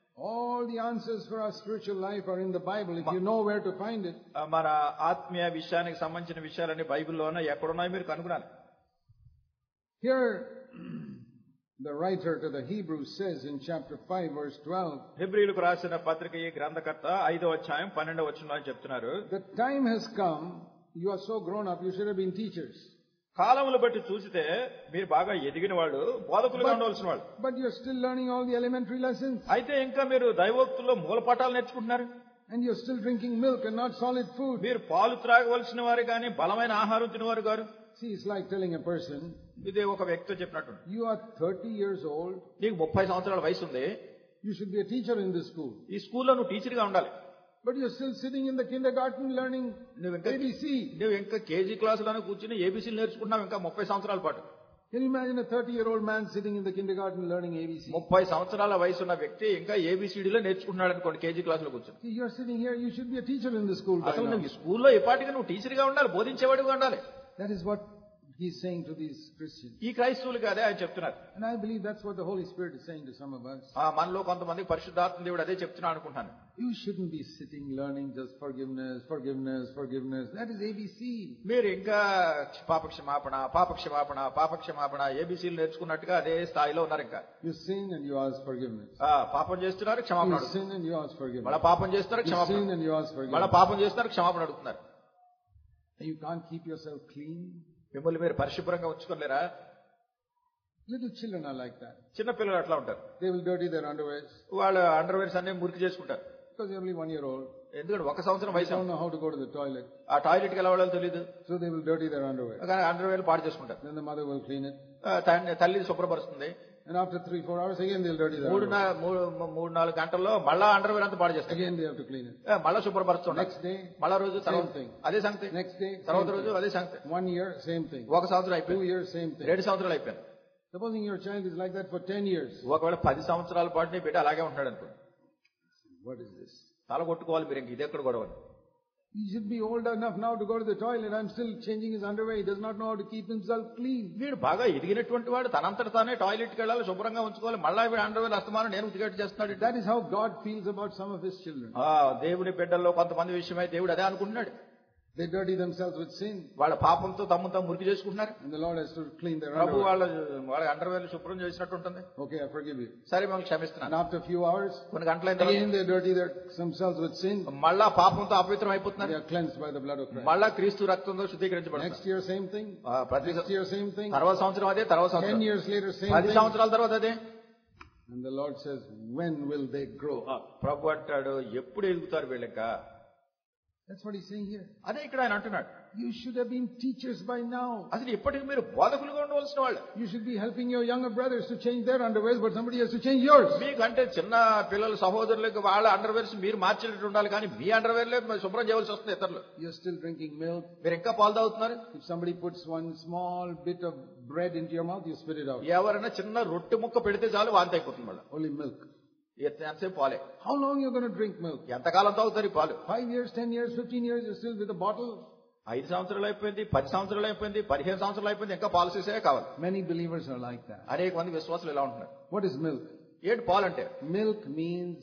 All the answers for our spiritual life are in the Bible, if you know where to find it. ఆ, మన ఆత్మీయ విషయానికి సంబంధించిన విషయాలన్నీ బైబిల్లో ఉన్నాయి, ఎక్కడున్నాయి మీరు కనుగొనాలి. Here, the writer to the Hebrews says in chapter five, verse twelve, హెబ్రీయులకు రాసిన పత్రిక ఈ గ్రంథకర్త ఐదో అధ్యాయం పన్నెండవ వచనంలో చెప్తున్నారు, the time has come, you are so grown up, you should have been teachers. కాలములు బట్టి చూసితే మీరు బాగా ఎదిగిన వాళ్ళు, బోధకులుగా ఉండవలసిన వాళ్ళు, But you're still learning all the elementary lessons. అయితే ఇంకా మీరు దైవోక్తుల్లో మూలపాఠాలు నేర్చుకుంటున్నారు. And you're still drinking milk and not solid food. మీరు పాలు త్రాగవలసిన వారు కానీ బలమైన ఆహారం తినవారు గారు. See, it's like telling a person, ఇది ఒక వ్యక్తితో చెప్పినట్టు, you are thirty years old, నీకు ముప్పై సంవత్సరాల వయసు ఉంది, you should be a teacher in this school. ఈ స్కూల్లో నువ్వు టీచర్ గా ఉండాలి. But you're still sitting in the kindergarten learning నువ్వు ఇంకా A B C. నువ్వు ఇంకా కేజీ క్లాసులోనే కూర్చుని ఏబీసీలు నేర్చుకుంటున్నావు ఇంకా ముప్పై సంవత్సరాల పాటు. Can you imagine a thirty-year-old man sitting in the kindergarten learning A B C? ముప్పై సంవత్సరాల వయసు ఉన్న వ్యక్తి ఇంకా ఏబీసీడీలో నేర్చుకుంటున్నాడు అనుకోండి కేజీ క్లాసులో కూర్చొని. See, you're sitting here, you should be a teacher in the school by అసలు now. నువ్వు ఈ స్కూల్లో ఎప్పటికీ నువ్వు టీచర్ గా ఉండాలి, బోధించేవాడిగా ఉండాలి. That is what he's saying to these Christians. ఈ క్రైస్తవులు కాదే ఆయన చెప్తున్నారు. And I believe that's what the Holy Spirit is saying to some of us. ఆ మనలో కొంతమంది పరిశుద్ధాత్మ దేవుడు అదే చెప్తున్నా అనుకుంటాను. You shouldn't be sitting learning just forgiveness, forgiveness, forgiveness. That is A B C. మీరు ఇంకా పాప క్షమాపణ పాప క్షమాపణ పాప క్షమాపణ ఏబీసీలు నేర్చుకున్నట్టుగా అదే స్థాయిలో ఉన్నారు. ఇంకా You sin and you ask forgiveness. ఆ పాపం చేస్తున్నారు, క్షమాపణ You అడుగుతున్నారు. sin and you ask forgiveness. మళ్ళా పాపం చేస్తున్నారు, You క్షమాపణ sin and you ask మళ్ళా forgiveness. పాపం చేస్తున్నారు, క్షమాపణ అడుగుతున్నారు. You can't keep yourself clean. మిమ్మల్ని మీరు పరిశుభ్రంగా ఉంచుకోలేరా? Little children are like that. చిన్న పిల్లలు అట్లా ఉంటారు. They will dirty their underwears వాళ్ళ అండర్వేర్స్ అన్ని మురికి చేసుకుంటారు. because they're only one year old. ఎందుకంటే ఒక సంవత్సరం They వయసు, don't know how to go to the toilet. ఆ టాయిలెట్ కి ఎలా వెళ్ళాలో తెలియదు, So they will dirty their underwear. కానీ అండర్వేర్ పాడు చేసుకుంటారు. Then the mother will clean it. ఆ, తల్లి తల్లి శుభ్రపరుస్తుంది. And after three, four hours, again they'll dirty their మూడు underwear. నా- మూడు మూడు నాలుగు గంటల్లో మళ్ళా అండర్వేర్ అంతా పాడు చేస్తారు. Again they have to clean it. ఆ, మళ్ళా శుభ్రపరుస్తున్నారు. Next day, మళ్ళా రోజు తర్వాత same thing. అదే సంగతి. Next day, తర్వాత same రోజు thing. అదే సంగతి. One year, same thing. ఒక సంవత్సరం Two అయిపోయింది, years, same thing. రెండు సంవత్సరాలు అయిపోయింది. Supposing your child is like that for ten years. ఒకవేళ పది సంవత్సరాల పాటు నీ బిడ్డ అలాగే ఉంటాడు అనుకో, What is this? తల కొట్టుకోవాలి మీరు, ఇంక ఇది ఎక్కడ గొడవ. He should be old enough now to go to the toilet. I'm still changing his underwear. He does not know how to keep himself clean. వీడు బాగా ఎదిగినటువంటి వాడు తనంతట తానే టాయిలెట్కి వెళ్ళాలి, శుభ్రంగా ఉంచుకోవాలి, మళ్ళా వీడు అండర్వేర్ అస్తమానం నేను ఉతికేట్టు చేస్తున్నాడు. That is how God feels about some of his children. ఆ దేవుని బిడ్డల్లో కొంతమంది విషయమై దేవుడు అదే అనుకుంటున్నాడు. They dirty themselves with sin. వాళ్ళ పాపంతో తమ్ము తాము మురికి చేసుకుంటున్నారు. And the Lord has to clean their Prabhu underwear. వాళ్ళ వాళ్ళ అండర్వేర్ శుభ్రం చేసినట్టు ఉంటుంది. Okay, I forgive you. సరే మేము క్షమిస్తున్నాను. And after a few hours, కొన్ని గంటలైన again they dirty their, themselves with sin. మళ్ళా పాపంతో అపవిత్రం అయిపోతున్నారు. They are cleansed by the blood of Christ. మళ్ళా క్రీస్తు రక్తంతో శుద్ధీకరించబడతారు. Next year same thing. ప్రతి Next year same thing. తర్వాత సంవత్సరం అదే, తర్వాత Ten సంవత్సరం years later same పది thing. సంవత్సరాల తర్వాత అదే. And the Lord says, when will they grow up? ప్రభు అంటాడు ఎప్పుడు ఎదుగుతారు వీళ్ళక. That's what he's saying here. అదే ఇక్కడ ఆయన అంటున్నాడు. You should have been teachers by now. అసలు ఇప్పటికి మీరు బోధకులుగా ఉండవలసిన వాళ్ళు. You should be helping your younger brothers to change their underwear, but somebody has to change yours. మీకంటే చిన్న పిల్లల సహోదరులకు వాళ్ళ అండర్వేర్స్ మీరు మార్చేటట్టు ఉండాలి, కానీ మీ అండర్వేర్లే శుభ్రం చేయవలసి వస్తుంది ఇతరులు. You're still drinking milk. మీరు ఇంకా పాలు తాగుతున్నారు. If somebody puts one small bit of bread into your mouth, you spit it out. ఎవరైనా చిన్న రొట్టె ముక్క పెడితే చాలు వాంతి అయిపోతుంది మళ్ళీ. Only milk. ఎంతసేపు పాలే. How long are you going to drink milk? ఎంతకాలం తాగుతారు ఈ పాలు? Five years, ten years, fifteen years, you're still with a bottle? ఐదు సంవత్సరాలు అయిపోయింది, పది సంవత్సరాలు అయిపోయింది, పదిహేను సంవత్సరాలు అయిపోయింది, ఇంకా పాలు చేసే కావాలి. Many believers are like that. అనేక మంది విశ్వాసులు ఎలా ఉంటున్నారు. What is milk? ఏంటి పాలు అంటే? Milk means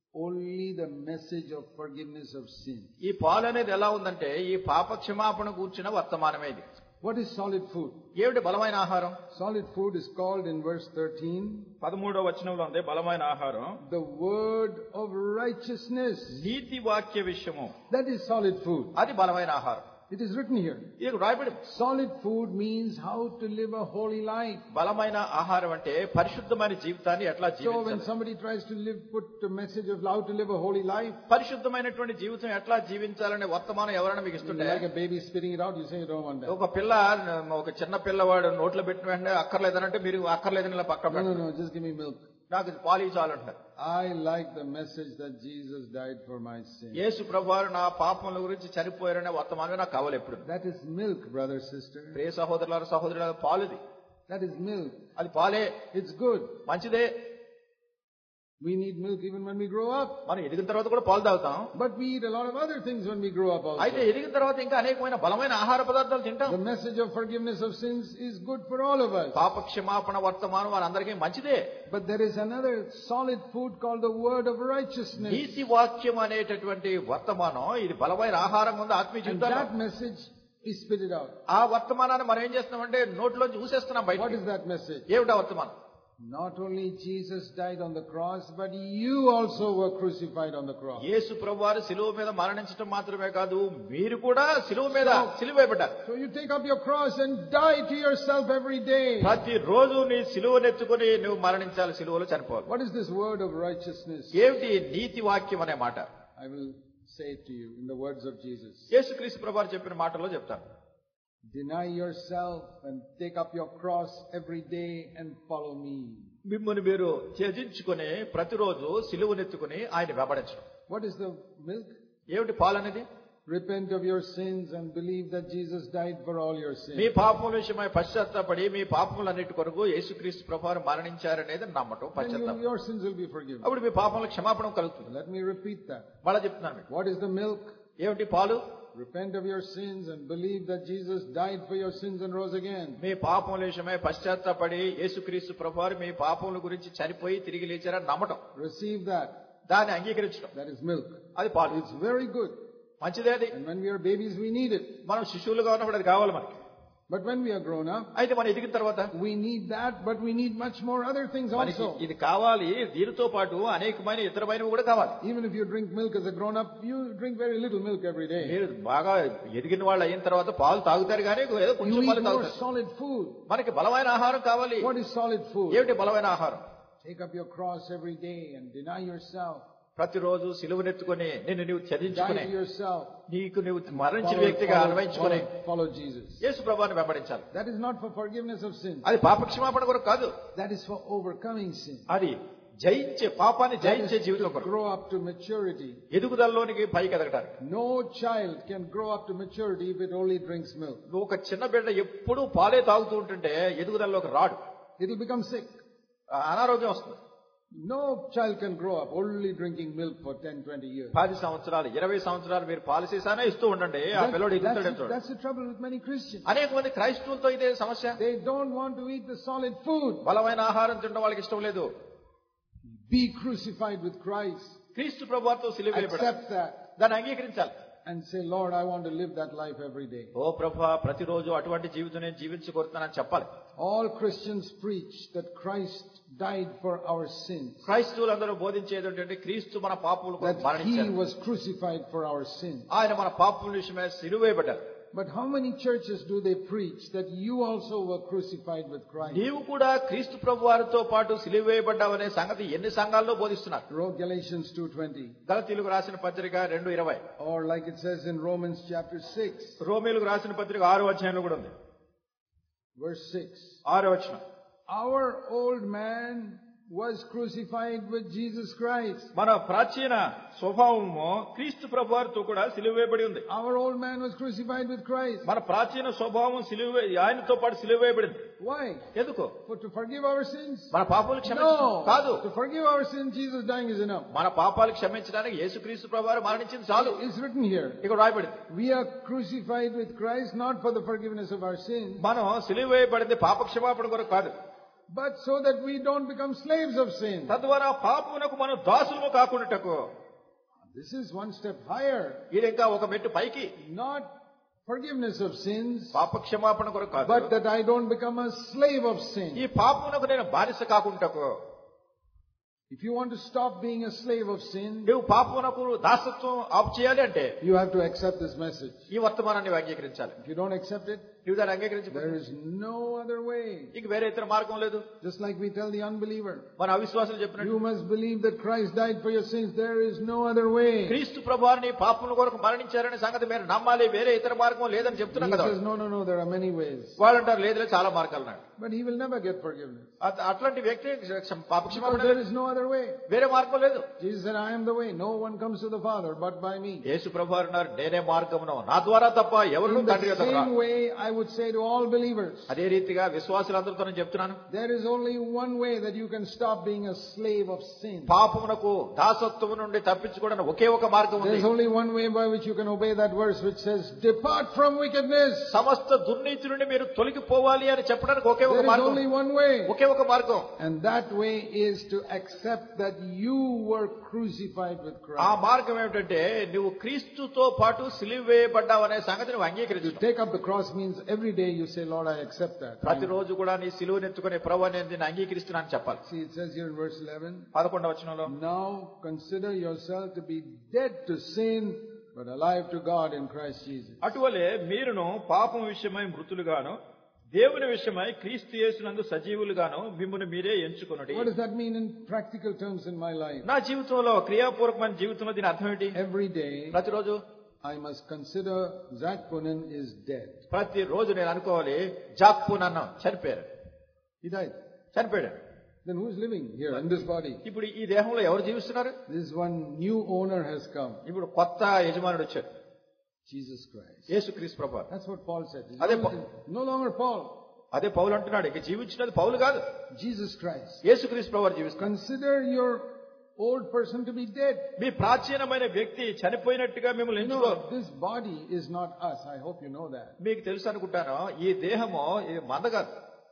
only the message of forgiveness of sin. ఈ పాలు అనేది ఎలా ఉందంటే ఈ పాప క్షమాపణ కూర్చున్న వర్తమానమే ఇది. What is solid food? ఏమిటి బలమైన ఆహారం? Solid food is called in verse thirteen. పదమూడవ వచనంలో ఉంది బలమైన ఆహారం. The word of righteousness. నీతి వాక్య విషయము. That is solid food. అది బలమైన ఆహారం. It is written here. ఇది రాయబడి. Solid food means how to live a holy life. బలమైన ఆహారం అంటే పరిశుద్ధమైన జీవితాన్ని ఎట్లా So జీవించాలి. when somebody tries to live, put a message of how to live a holy life. పరిశుద్ధమైనటువంటి జీవితం ఎట్లా జీవించాలనే వర్తమానం ఎవరైనా మీకు ఇస్తుంటే, like a baby spitting it out, you say you don't want that. ఒక పిల్ల ఒక చిన్న పిల్లవాడు నోట్లో పెట్టిన వెంటనే అక్కర్లేదనంటే మీరు అక్కర్లేదని ఇలా పక్కన No, no, పెట్టండి. no, just give me milk. నాకు పాలు చాలంటారు. I like the message that Jesus died for my sin. యేసు ప్రభువారు నా పాపముల గురించి చనిపోయారనే వర్తమానమే నాకు కావాలి ఎప్పుడు. That is milk, brother, sister. ప్రియ సహోదరులారా సహోదరులారా పాలుది. That is milk. అది పాలే. It's good. మంచిదే. We need milk even when we grow up. మనం ఎదిగిన తర్వాత కూడా పాలు తాగుతాం. But we eat a lot of other things when we grow up also. అయితే ఎదిగిన తర్వాత ఇంకా అనేకమైన బలమైన ఆహార పదార్థాలు తింటాం. The message of forgiveness of sins is good for all of us. పాప క్షమాపణ వర్తమానం వారందరికీ మంచిదే. But there is another solid food called the word of righteousness. నీతి వాక్యం అనేటటువంటి వర్తమానం ఇది బలమైన ఆహారం ఉంది ఆత్మీయ And జీవితంలో. that message is spitted out. ఆ వర్తమానాన్ని మనం ఏం చేస్తున్నామంటే నోట్లోంచి ఊసేస్తున్నాం బయట. What is that message? ఏమిటా వర్తమానం? Not only Jesus died on the cross, but you also were crucified on the cross. యేసు ప్రభువారు సిలువ మీద మరణించడం మాత్రమే కాదు, మీరు కూడా సిలువ మీద సిలువేయబడ్డారు. So you take up your cross and die to yourself every day. ప్రతి రోజు నీ సిలువనెత్తుకొని నువ్వు మరణించాలి, సిలువలో చనిపోవాలి. What is this word of righteousness? ఏమిటి నీతి వాక్యం అనే మాట? I will say it to you in the words of Jesus. యేసుక్రీస్తు ప్రభువారు చెప్పిన మాటల్లో చెప్తాను. Deny yourself and take up your cross every day and follow me. మిమ్మల్ని మీరు త్యజించుకొని ప్రతిరోజు సిలువనెత్తుకొని ఆయన వెంబడించడం. What is the milk? ఏమిటి పాలు అనేది? Repent of your sins and believe that Jesus died for all your sins. మీ పాపముల విషయమై పశ్చాత్తాపడి మీ పాపములన్నిటి కొరకు యేసుక్రీస్తు ప్రభువారు మరణించారనేది నమ్మటం, పశ్చాత్తాపం. Your sins will be forgiven. అప్పుడు మీ పాపముల క్షమాపణ కలుగుతుంది. Let me repeat that. మళ్ళా చెప్తున్నాను మీకు. What is the milk? ఏమిటి పాలు? Repent of your sins and believe that Jesus died for your sins and rose again. మీ పాపముల విషయమై పశ్చాత్తాపడి యేసుక్రీస్తు ప్రభువారు మీ పాపముల గురించి చనిపోయి తిరిగి లేచారని నమ్మటం. Receive that. దాన్ని అంగీకరించడం. That is milk. అది పాలు. It's very good. మంచిదే అది. And when we are babies, we need it. మనం శిశువులుగా ఉన్నప్పుడు అది కావాలి మనకి. But when we are grown up, అయితే మనం ఎదిగిన తర్వాత we need that, but we need much more other things మనకి also. ఇది కావాలి, దీనితో పాటు అనేకమైన ఇతరమైనవి కూడా కావాలి. Even if you drink milk as a grown up, you drink very little milk every day. మీరు బాగా ఎదిగిన వాళ్ళు అయిన తర్వాత పాలు తాగుతారు కానీ ఏదో You కొంచెం need పాలు more తాగుతారు. solid food. మనకి బలమైన ఆహారం కావాలి. What is solid food? ఏమిటి బలమైన ఆహారం? Take up your cross every day and deny yourself. ప్రతిరోజు సిలువనెత్తుకొని నిన్ను నీవు త్యజించుకుని Die to yourself. నీకు నువ్వు మరణించిన Follow, వ్యక్తిగా follow, అన్వయించుకుని follow, follow Jesus. యేసు ప్రభువుని వెంబడించాలి. That is not for forgiveness of sin. అది పాప క్షమాపణ కొరకు కాదు. That is for overcoming sin. అది జయించే పాపాన్ని జయించే జీవితం కొరకు. Grow up to maturity. ఎదుగుదలలోనికి పైకి ఎదగటానికి. No child can grow up to maturity if it only drinks milk. ఒక చిన్న బిడ్డ ఎప్పుడూ పాలే తాగుతూ ఉంటుంటే ఎదుగుదలలోకి రాడు. It will become sick. అనారోగ్యం వస్తుంది. No child can grow up only drinking milk for ten, twenty years. పది సంవత్సరాలు ఇరవై సంవత్సరాలు మీరు పాలసీసానే ఇస్తూ ఉండండి, ఆ పిల్లడు That, that's, ఎదుగుతాడు. that's the trouble with many Christians. అనేక మంది క్రైస్తవులతో ఇదే సమస్య. They don't want to eat the solid food. బలమైన ఆహారం తినడం వాళ్ళకి ఇష్టం లేదు. Be crucified with Christ. క్రీస్తు ప్రభువుతో సిలువ వేయబడాలి. Accept that దాన్ని అంగీకరించాలి. and say, Lord, I want to live that life every day. ఓ ప్రభువా, ప్రతిరోజు అటువంటి జీవితం నేను జీవించగోరుతానని చెప్పాలి. All Christians preach that Christ died for our sins. క్రైస్తవులందరూ బోధించేది ఏంటంటే క్రీస్తు మన పాపముల కొరకు That he మరణించారు, was crucified for our sins. ఆయన మన పాపముల విషయమై సిలువ వేయబడ్డారు. But how many churches do they preach that you also were crucified with Christ? నీవు కూడా క్రీస్తు ప్రభువారితో పాటు సిలువ వేయబడ్డావనే సంగతి ఎన్ని సంఘాల్లో బోధిస్తున్నారు? Wrote Galatians two twenty. గలతీయులకు రాసిన పత్రిక రెండు ఇరవై. Or like it says in Romans chapter six, రోమీయులకు రాసిన పత్రిక ఆరో అధ్యాయంలో కూడా ఉంది. verse six. ఆరో వచనం. Our old man was crucified with Jesus Christ. మన ప్రాచీన స్వభావము క్రీస్తు ప్రభువారితో కూడా సిలువ వేయబడి ఉంది. Our old man was crucified with Christ. మన ప్రాచీన స్వభావం సిలువ ఆయనతో పాటు సిలువ వేయబడింది. Why? ఎందుకు? For to forgive our sins? మన పాపాలు క్షమించడం No. కాదు. To forgive our sins, Jesus dying is enough. మన పాపాలు క్షమించడానికి యేసుక్రీస్తు ప్రభువారు మరణించింది చాలు. It's written here. ఇక్కడ రాయబడింది. We are crucified with Christ not for the forgiveness of our sins, మనం సిలువ వేయబడింది పాప క్షమాపణ కొరకు కాదు, but so that we don't become slaves of sin. తద్వారా పాపమునకు మనం దాసులము కాకుండాటకు. This is one step higher. ఇది ఇంకా ఒక మెట్టు పైకి. Not forgiveness of sins, పాప క్షమాపణ కొరకు కాదు, but that I don't become a slave of sin. ఈ పాపమునకు నేను బానిస కాకుండాటకు. If you want to stop being a slave of sin, నువ్వు పాపమునకు దాసత్వం ఆపు చేయాలి అంటే you have to accept this message. ఈ వర్తమానాన్ని అంగీకరించాలి. If you don't accept it, నువ్వు దాన్ని అంగీకరించి there is no other way. ఇంక వేరే ఇతర మార్గం లేదు. Just like we tell the unbeliever, మన అవిశ్వాసులు చెప్పినట్టు you must believe that Christ died for your sins. There is no other way. క్రీస్తు ప్రభువారిని పాపముల కొరకు మరణించారనే సంగతి మీరు నమ్మాలి, వేరే ఇతర మార్గం లేదని చెప్తున్నాం He కదా. says, no, no, no, there are many ways. వాళ్ళు అంటారు లేదు లేదు చాలా మార్గాలు ఉన్నాయి. But he will never get forgiveness. అట్- అట్లాంటి వ్యక్తి క్షమ- పాప Because క్షమాపణ there లేదు. is no other way. వేరే మార్గం లేదు. Jesus said, I am the way. No one comes to the Father but by me. యేసు ప్రభువారు అన్నారు నేనే మార్గమును, నా ద్వారా తప్ప ఎవరు In తండ్రి the యొద్దకు రారు. same way, I would say to all believers, అదే రీతిగా విశ్వాసులందరితో నేను చెప్తున్నాను, there is only one way that you can stop being a slave of sin. పాపమునకు దాసత్వము నుండి తప్పించుకోవడానికి ఒకే ఒక మార్గం ఉంది. There's only one way by which you can obey that verse which says, depart from wickedness. సమస్త దుర్నీతి నుండి మీరు తొలగిపోవాలి అని చెప్పడానికి ఒకే ఒక There is మార్గం, only one way. ఒకే ఒక మార్గం. And that way is to accept that you were crucified with ఆ Christ. మార్గం ఏమిటంటే నువ్వు క్రీస్తుతో పాటు సిలువ వేయబడ్డావనే సంగతి నువ్వు To అంగీకరించు. take up the cross means every day you say, Lord, I accept that. ప్రతిరోజు కూడా నీ సిలువనెత్తుకునే ప్రభువా నేను దీన్ని అంగీకరిస్తున్నాను చెప్పాలి. See, it says here in verse eleven, పదకొండవ వచనంలో now consider yourself to be dead to sin, but alive to God in Christ Jesus. అటువలే మీరును పాపం విషయమై మృతులుగాను దేవుని విషయమై క్రీస్తు యేసునందు సజీవులుగాను మిమ్మును మీరే ఎంచుకొనుడి. What does that mean in practical terms in my life? నా జీవితంలో క్రియాపూర్వకమైన జీవితంలో దీని అర్థం ఏంటి? Every day ప్రతిరోజు I must consider Zach Punan is dead. ప్రతిరోజు నేను అనుకోవాలి జాక్పు నన్ను చనిపోయారు, He died. చనిపోయాడు. Then who's living here in this body? ఇప్పుడు ఈ దేహంలో ఎవరు జీవిస్తున్నారు? This one new owner has come. ఇప్పుడు కొత్త యజమానుడు వచ్చాడు, Jesus Christ. యేసుక్రీస్తు ప్రభువు. That's what Paul said. It's అదే no, పౌ- it's no longer Paul. అదే పౌలు అంటున్నాడు, ఇక జీవించినది పౌలు కాదు, Jesus Christ. యేసుక్రీస్తు ప్రభువు జీవిస్తున్నాడు. Consider your old person to be dead. మీ ప్రాచీనమైన వ్యక్తి చనిపోయినట్టుగా మిమ్మల్ని You ఎంచుకో. know, this body is not us. I hope you know that. మీకు తెలుసు అనుకుంటాను, ఈ దేహము ఇది మంద కాదు.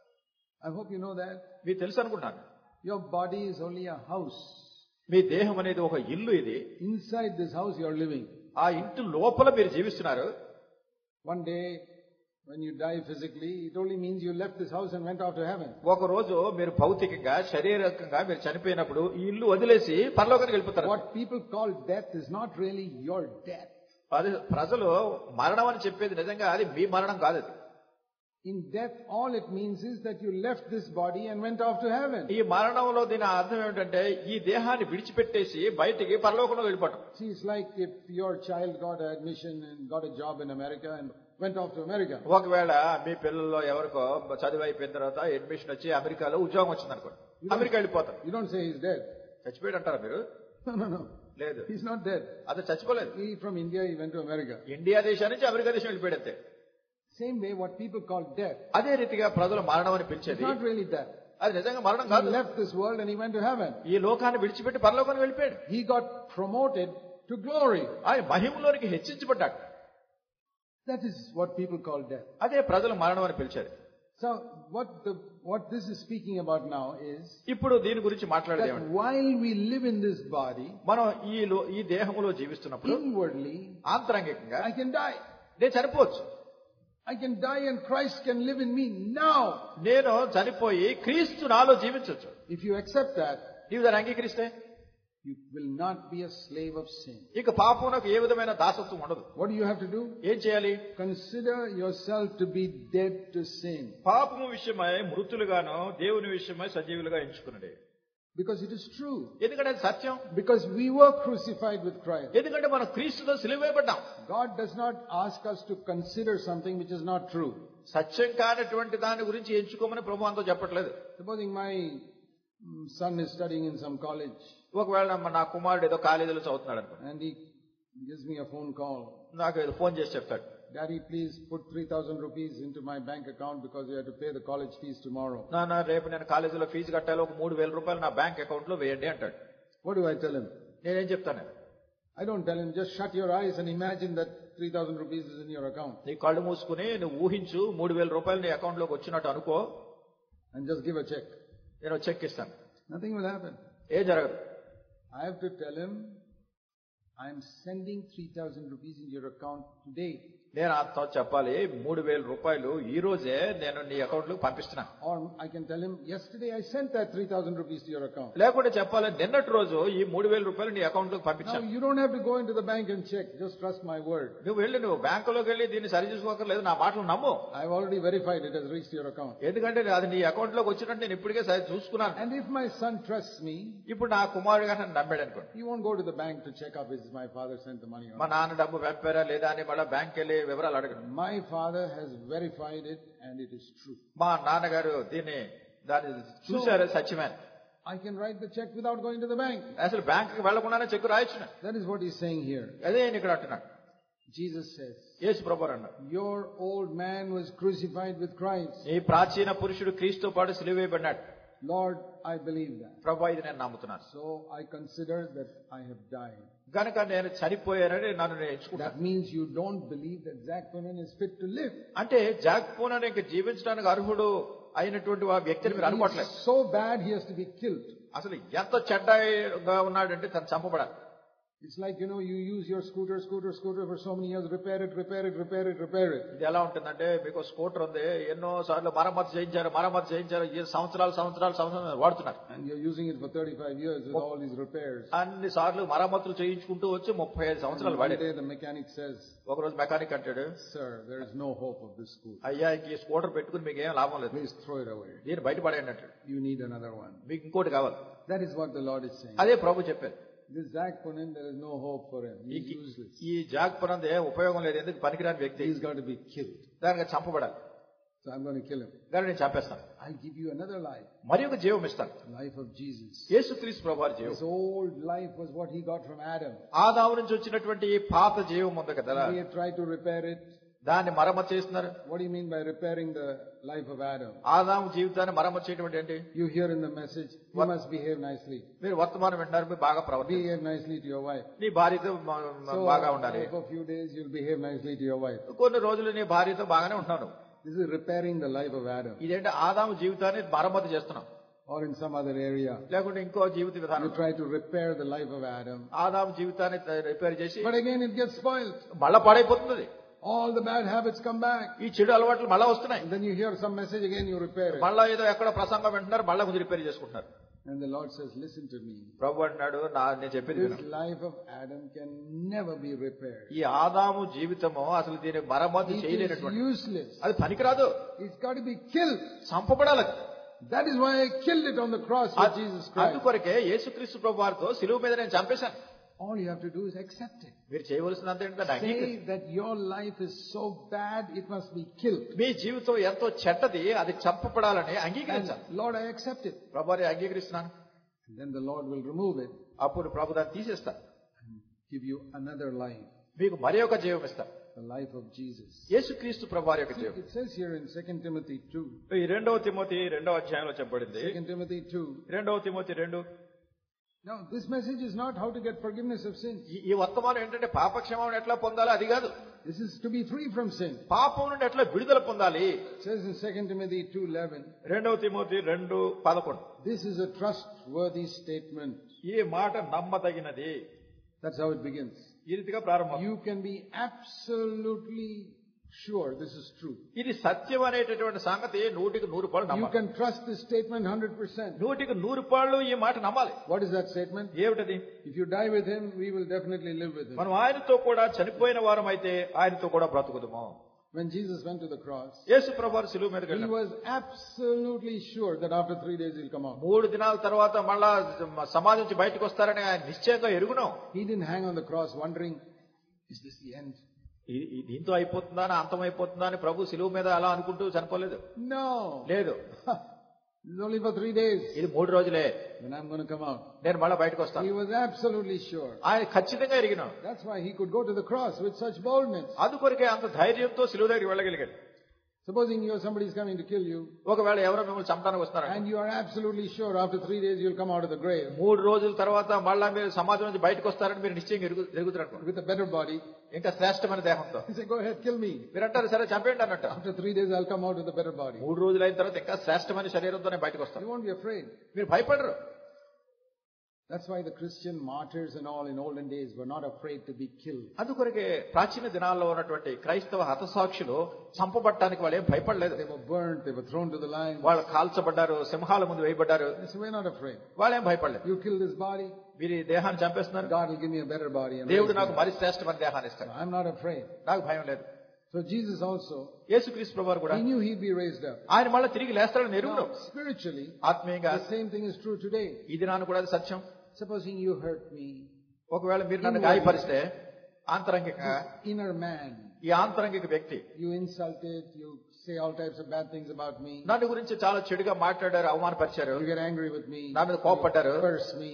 I hope you know that. మీకు తెలుసు అనుకుంటాను, Your body is only a house. మీ దేహం అనేది ఒక ఇల్లు. ఇది Inside this house you are living. ఆ ఇంటి లోపల మీరు జీవిస్తున్నారు. One day, when you die physically, it only means you left this house and went off to heaven. ఒక రోజు మీరు భౌతికంగా శారీరకంగా మీరు చనిపోయినప్పుడు ఈ ఇల్లు వదిలేసి పరలోకానికి వెళ్ళిపోతారు. What people call death is not really your death. అది ప్రజలు మరణం అని చెప్పేది నిజంగా అది మీ మరణం కాదు. అది In death, all it means is that you left this body and went off to heaven. ఈ మరణంలో దీని అర్థం ఏమిటంటే ఈ దేహాన్ని విడిచిపెట్టేసి బయటికి పరలోకంలో వెళ్ళిపోవటం. See, it's like if your child got admission and got a job in America and went off to America. ఒకవేళ మీ పిల్లల్లో ఎవరికో చదువు అయిపోయిన తర్వాత అడ్మిషన్ వచ్చి అమెరికాలో ఉద్యోగం వచ్చింది అనుకోండి, అమెరికా వెళ్ళిపోతారు. You don't say he's dead. చచ్చిపోయాడు అంటారా మీరు? No, no, no. లేదు, He's not dead. అది చచ్చిపోలేదు. He, from India, he went to America. India దేశం నుంచి అమెరికా దేశం వెళ్ళిపోయాడు అంతే. Same way, what people call death, అదే రీతిగా ప్రజలు మరణం అని it's పిలిచేది not really death. అది నిజంగా మరణం He కాదు. left this world and he went to heaven. ఈ లోకాన్ని విడిచిపెట్టి పరలోకానికి వెళ్ళిపోయాడు. He got promoted to glory. ఆయన మహిమలోనికి హెచ్చించబడ్డాడు. That is what people call death. అదే ప్రజలు మరణం అని పిలిచారు. So what the what this is speaking about now is ఇప్పుడు దీని గురించి మాట్లాడేది that ఏమంటే, while we live in this body, మనం ఈ లో- ఈ దేహములో జీవిస్తున్నప్పుడు inwardly ఆంతరంగికంగా I can die. నేను చనిపోవచ్చు. I can die and Christ can live in me now. నేను చనిపోయి క్రీస్తు నాలో జీవించవచ్చు. If you accept that, నీవు దాన్ని అంగీకరిస్తే you will not be a slave of sin. ఇక పాపమునకు ఏ విధమైన దాసత్వం ఉండదు. What do you have to do? ఏం చేయాలి? Consider yourself to be dead to sin. పాపము విషయమై మృతులుగాను దేవుని విషయమై సజీవులుగా ఎంచుకున్నది. Because it is true. ఎందుకంటే అది సత్యం. Because we were crucified with Christ. ఎందుకంటే మనం క్రీస్తుతో సిలువేయబడ్డాం. God does not ask us to consider something which is not true. సత్యం కానటువంటి దాని గురించి ఎంచుకోమని ప్రభు అంతా చెప్పట్లేదు. Supposing my mm, son is studying in some college ఒకవేళ నా కుమారుడు ఏదో కాలేజీలో చదువుతున్నాడు అనుకో, and he gives me a phone call. నాకు ఏదో ఫోన్ చేసి చెప్తాడు, Daddy, please put three thousand rupees into my bank account because you have to pay the college fees tomorrow. నాన్న రేపు నేను కాలేజీలో ఫీజు కట్టాలి, ఒక మూడు వేల రూపాయలు నా బ్యాంక్ అకౌంట్ లో వేయండి అంటాడు. What do I tell him? నేనేం చెప్తాను? I don't tell him, just shut your eyes and imagine that three thousand rupees is in your account. నీ కళ్ళు మూసుకుని నువ్వు ఊహించు మూడు వేల రూపాయలు నీ అకౌంట్ లోకి వచ్చినట్టు అనుకో, And just give a check. నేను చెక్ ఇస్తాను. Nothing will happen. ఏం జరగదు. I have to tell him, I am sending three thousand rupees in your account today. నేను అతను చెప్పాలి, మూడు వేల రూపాయలు ఈ రోజే నేను నీ అకౌంట్ లోకి పంపిస్తున్నా. Or I can tell him, yesterday I sent that three thousand rupees to your account. లేకుంటే చెప్పాలి, నిన్నటి రోజు ఈ మూడు వేల రూపాయలు నీ అకౌంట్ లోకి Now పంపించాను. you don't have to go into the bank and check, just trust my word. నువ్వు వెళ్ళి నువ్వు బ్యాంకులోకి వెళ్ళి దీన్ని సరి చేసుకోకర్లేదు, నా మాటలు నమ్ము. I have already verified it has reached your account. ఎందుకంటే అది నీ అకౌంట్ లోకి వచ్చినట్టు నేను ఇప్పటికే సరి చూసుకున్నాను. And if my son trusts me, ఇప్పుడు నా కుమారుడు గారు నన్ను నమ్మాడు అనుకోండి, he won't go to the bank to check up if my father sent the money or మా not. నాన్న డబ్బు పంపారా లేదా అని మళ్ళీ బ్యాంక్ వెళ్ళి వివరాలు అడగడు. My father has verified it and it is true. మా నాన్నగారు దీన్ని దాన్ని చూశారు, సత్యమే. I can write the check without going to the bank. అసలు బ్యాంక్ కి వెళ్లకుండానే చెక్ రాయొచ్చు. That is what he's saying here. అదే నేను ఇక్కడ అంటున్నాను. Jesus says, యేసు ప్రభువు అన్నాడు, your old man was crucified with Christ. ఈ ప్రాచీన పురుషుడు క్రీస్తుతో పాటు సిలువేయబడ్డాడు. Lord, I believe that. ప్రభువా ఇది నేను నమ్ముతున్నాను. So I consider that I have died. గనుక నేను చనిపోయానని నన్ను నేను ఎంచుకుంటాను. That means you don't believe that Zach Punan is fit to live. అంటే జాక్ పూనన్ ఇంక జీవించడానికి అర్హుడు అయినటువంటి ఆ వ్యక్తిని మీరు అనుకోవట్లేదు. He's so bad he has to be killed. అసలు ఎంత చెడ్డగా ఉన్నాడంటే తను చంపబడాలి. It's like, you know, you use your scooter, scooter, scooter for so many years, repair it, repair it, repair it, repair it. ఇది ఎలా ఉంటుందంటే, మీకు స్కూటర్ ఉంది, ఎన్నో సార్లు మరమ్మతు చేయించారు మరమ్మతు చేయించారు ఈ సంవత్సరాలు సంవత్సరాలు సంవత్సరాలు వాడుతున్నారు. And you're using it for thirty-five years with all these repairs. అన్ని సార్లు మరమ్మతులు చేయించుకుంటూ వచ్చి ముప్పై ఐదు సంవత్సరాలు One వాడారు. day the mechanic says, ఒక రోజు మెకానిక్ అంటాడు, sir, there is no hope of this scooter. అయ్యా ఈ స్కూటర్ పెట్టుకుని మీకు ఏం లాభం లేదు, Please throw it away. దీన్ని బయట పడేయండి అంటాడు. You need another one. మీకు ఇంకోటి కావాలి. That is what the Lord is saying. అదే ప్రభు చెప్పారు. This Zach Punan, there is no hope for him. He's useless. ఈ జాగ్ పునందే ఉపయోగం లేదు, ఎందుకు పనికిరాని వ్యక్తి, He's got to be killed. దానికి చంపబడాలి. So I'm going to kill him. దాన్ని నేను చంపేస్తాను. I'll give you another life. మరి ఒక జీవం ఇస్తాను. Life of Jesus. యేసుక్రీస్తు ప్రభువారి జీవం. His old life was what he got from Adam. ఆదాము నుంచి వచ్చినటువంటి ఈ పాత జీవం ఉంది కదా, He had tried to repair it. దాన్ని మరమ్మతు చేస్తున్నారు. What do you mean by repairing the life of Adam? ఆదాము జీవితాన్ని మరమ్మతు చేయడం ఏంటి? You hear in the message, you What? must behave nicely. మీరు వర్తమానం వింటారు, మీరు బాగా ప్రవర్తి, Behave nicely to your wife. నీ భార్యతో మ- So బాగా ఉండాలి. for a few days you'll behave nicely to your wife. కొన్ని రోజులు నీ భార్యతో బాగానే ఉంటున్నాను. This is repairing the life of Adam. ఇదేంటి ఆదాము జీవితాన్ని మరమ్మతు చేస్తున్నాం. Or in some other area. లేకుంటే ఇంకో జీవిత You విధానం, try to repair the life of Adam. ఆదాము జీవితాన్ని రిపేర్ చేసి But again it gets spoiled. మళ్ళా పాడైపోతుంది. All the bad habits come back. ఈ చెడు అలవాట్లు మళ్ళా వస్తున్నాయి. And then you hear some message again, you repair it. మళ్ళా ఏదో ఎక్కడో ప్రసంగం వింటున్నారు, మళ్ళా కొంచెం రిపేర్ చేసుకుంటున్నారు. And the Lord says, listen to me. ప్రభు అంటున్నాడు, నా నేను చెప్పేది This విను. life of Adam can never be repaired. ఈ ఆదాము జీవితము అసలు దీని మరమ్మతు It is చేయలేనటువంటి, useless. అది పనికిరాదు, It's got to be killed. చంపబడాలి. That is why I killed it on the cross with Jesus Christ. అందుకొరకే యేసుక్రీస్తు ప్రభు వారితో సిలువ మీద నేను చంపేశాను. All you have to do is accept it. మీరు చేయవలసినంత ఏంటంటే Say that your life is so bad, it must be killed. మీ జీవితం ఎంతో చెడ్డది, అది చంపబడాలని అంగీకరించాలి. And Lord, I accept it. ప్రభు వారిని అంగీకరిస్తున్నాను. And then the Lord will remove it అప్పుడు ప్రభు దాన్ని తీసేస్తాను, and give you another life. మీకు మరి ఒక జీవం ఇస్తాను. the life of Jesus. యేసుక్రీస్తు ప్రభువారి యొక్క జీవితం. It says here in Second Timothy two. ఈ రెండవ తిమోతి రెండవ అధ్యాయంలో చెప్పబడింది. Second Timothy two. రెండవ తిమోతి రెండు. Now this message is not how to get forgiveness of sins. ఈ వర్తమానం ఏంటంటే పాపక్షమాపణ ఎట్లా పొందాలో అది కాదు. This is to be free from sin. పాపం నుండి ఎట్లా విడుదల పొందాలి. It says in Second Timothy two eleven. రెండవ తిమోతి రెండు పదకొండు. This is a trustworthy statement. ఈ మాట నమ్మదగినది. That's how it begins. ఈ రీతిగా ప్రారంభం. You can be absolutely sure this is true. ఇది సత్యం అనేటటువంటి సంగతి నూటికి నూరు పాళ్ళు నమ్మాలి. You can trust this statement one hundred percent. నూటికి నూరు పాళ్ళు ఈ మాట నమ్మాలి. What is that statement? ఏమిటది? If you die with him, we will definitely live with him. మనం ఆయనతో కూడా చనిపోయిన వారం అయితే ఆయనతో కూడా బ్రతుకుదాము. When Jesus went to the cross, యేసు ప్రభువారు శిలువ మీదకి he వెళ్ళాడు. was absolutely sure that after three days he'll come out. మూడు దినాల తర్వాత మళ్ళా సమాధి నుంచి బయటకు వస్తారని ఆయన నిశ్చయంగా ఎరుగును. He didn't hang on the cross wondering, is this the end? దీంతో అయిపోతుందా అంతం అయిపోతుందా అని ప్రభు శిలువ మీద అలా అనుకుంటూ చనిపోలేదు. No. లేదు. It's only for three days. ఇది మూడు రోజులే. Then I'm going to come out. నేను మళ్ళా బయటకు వస్తాను. He was absolutely sure. ఆయన ఖచ్చితంగా ఎరిగినాడు. That's why he could go to the cross with such boldness. అందుకొరకే అంత ధైర్యంతో శిలువ దగ్గరికి వెళ్ళగలిగాడు. Supposing you somebody is coming to kill you, ఒకవేళ ఎవరో మిమ్మల్ని చంపడానికి వస్తున్నారు, and you are absolutely sure after three days you'll come out of the grave. మూడు రోజుల తర్వాత మళ్ళా మీరు సమాజం నుంచి బయటకు వస్తారని మీరు నిశ్చయంగా ఎరుగుతారు. With a better body, ఇంకా శ్రేష్టమైన దేహంతో. He said, go ahead, kill me. మీరు అంటారు సరే చంపేయండి అన్నట్టు. After three days I'll come out with a better body. మూడు రోజులు అయిన తర్వాత ఇంకా శ్రేష్టమైన శరీరంతో నేను బయటకు వస్తాను. You won't be afraid. మీరు భయపడరు. That's why the Christian martyrs and all in olden days were not afraid to be killed. అందుకొరకే ప్రాచీన దినాల్లో ఉన్నటువంటి క్రైస్తవ హతసాక్షులు చంపబడటానికి వాళ్ళు ఏం భయపడలేదు. They were burnt, they were thrown to the lions. వాళ్ళు కాల్చబడ్డారు, సింహాల ముందు వేయబడ్డారు. They said, we're not afraid. వాళ్ళు ఏం భయపడలేదు. You kill this body, మీరు ఈ దేహాన్ని చంపేస్తున్నారు, God will give me a better body. దేవుడు నాకు మరి శ్రేష్టమైన దేహాన్ని ఇస్తాడు. I'm not afraid. నాకు భయం లేదు. So Jesus also, యేసుక్రీస్తు ప్రభువారు కూడా he knew he'd be raised up. ఆయన మళ్ళీ తిరిగి లేస్తాడని ఎరుగును. Spiritually, ఆత్మీయంగా the same thing is true today. ఈ దినాన్ని కూడా అది సత్యం. Supposing you hurt me, ఒకవేళ మీరు నన్ను గాయపరిస్తే ఆంతరంగిక inner man, ఈ ఆంతరంగిక వ్యక్తి, you insulted, you say all types of bad things about me, నన్ను గురించి చాలా చెడుగా మాట్లాడారు, అవమానపరిచారు, you get angry with me, నా మీద కోపపడ్డారు, you curse me,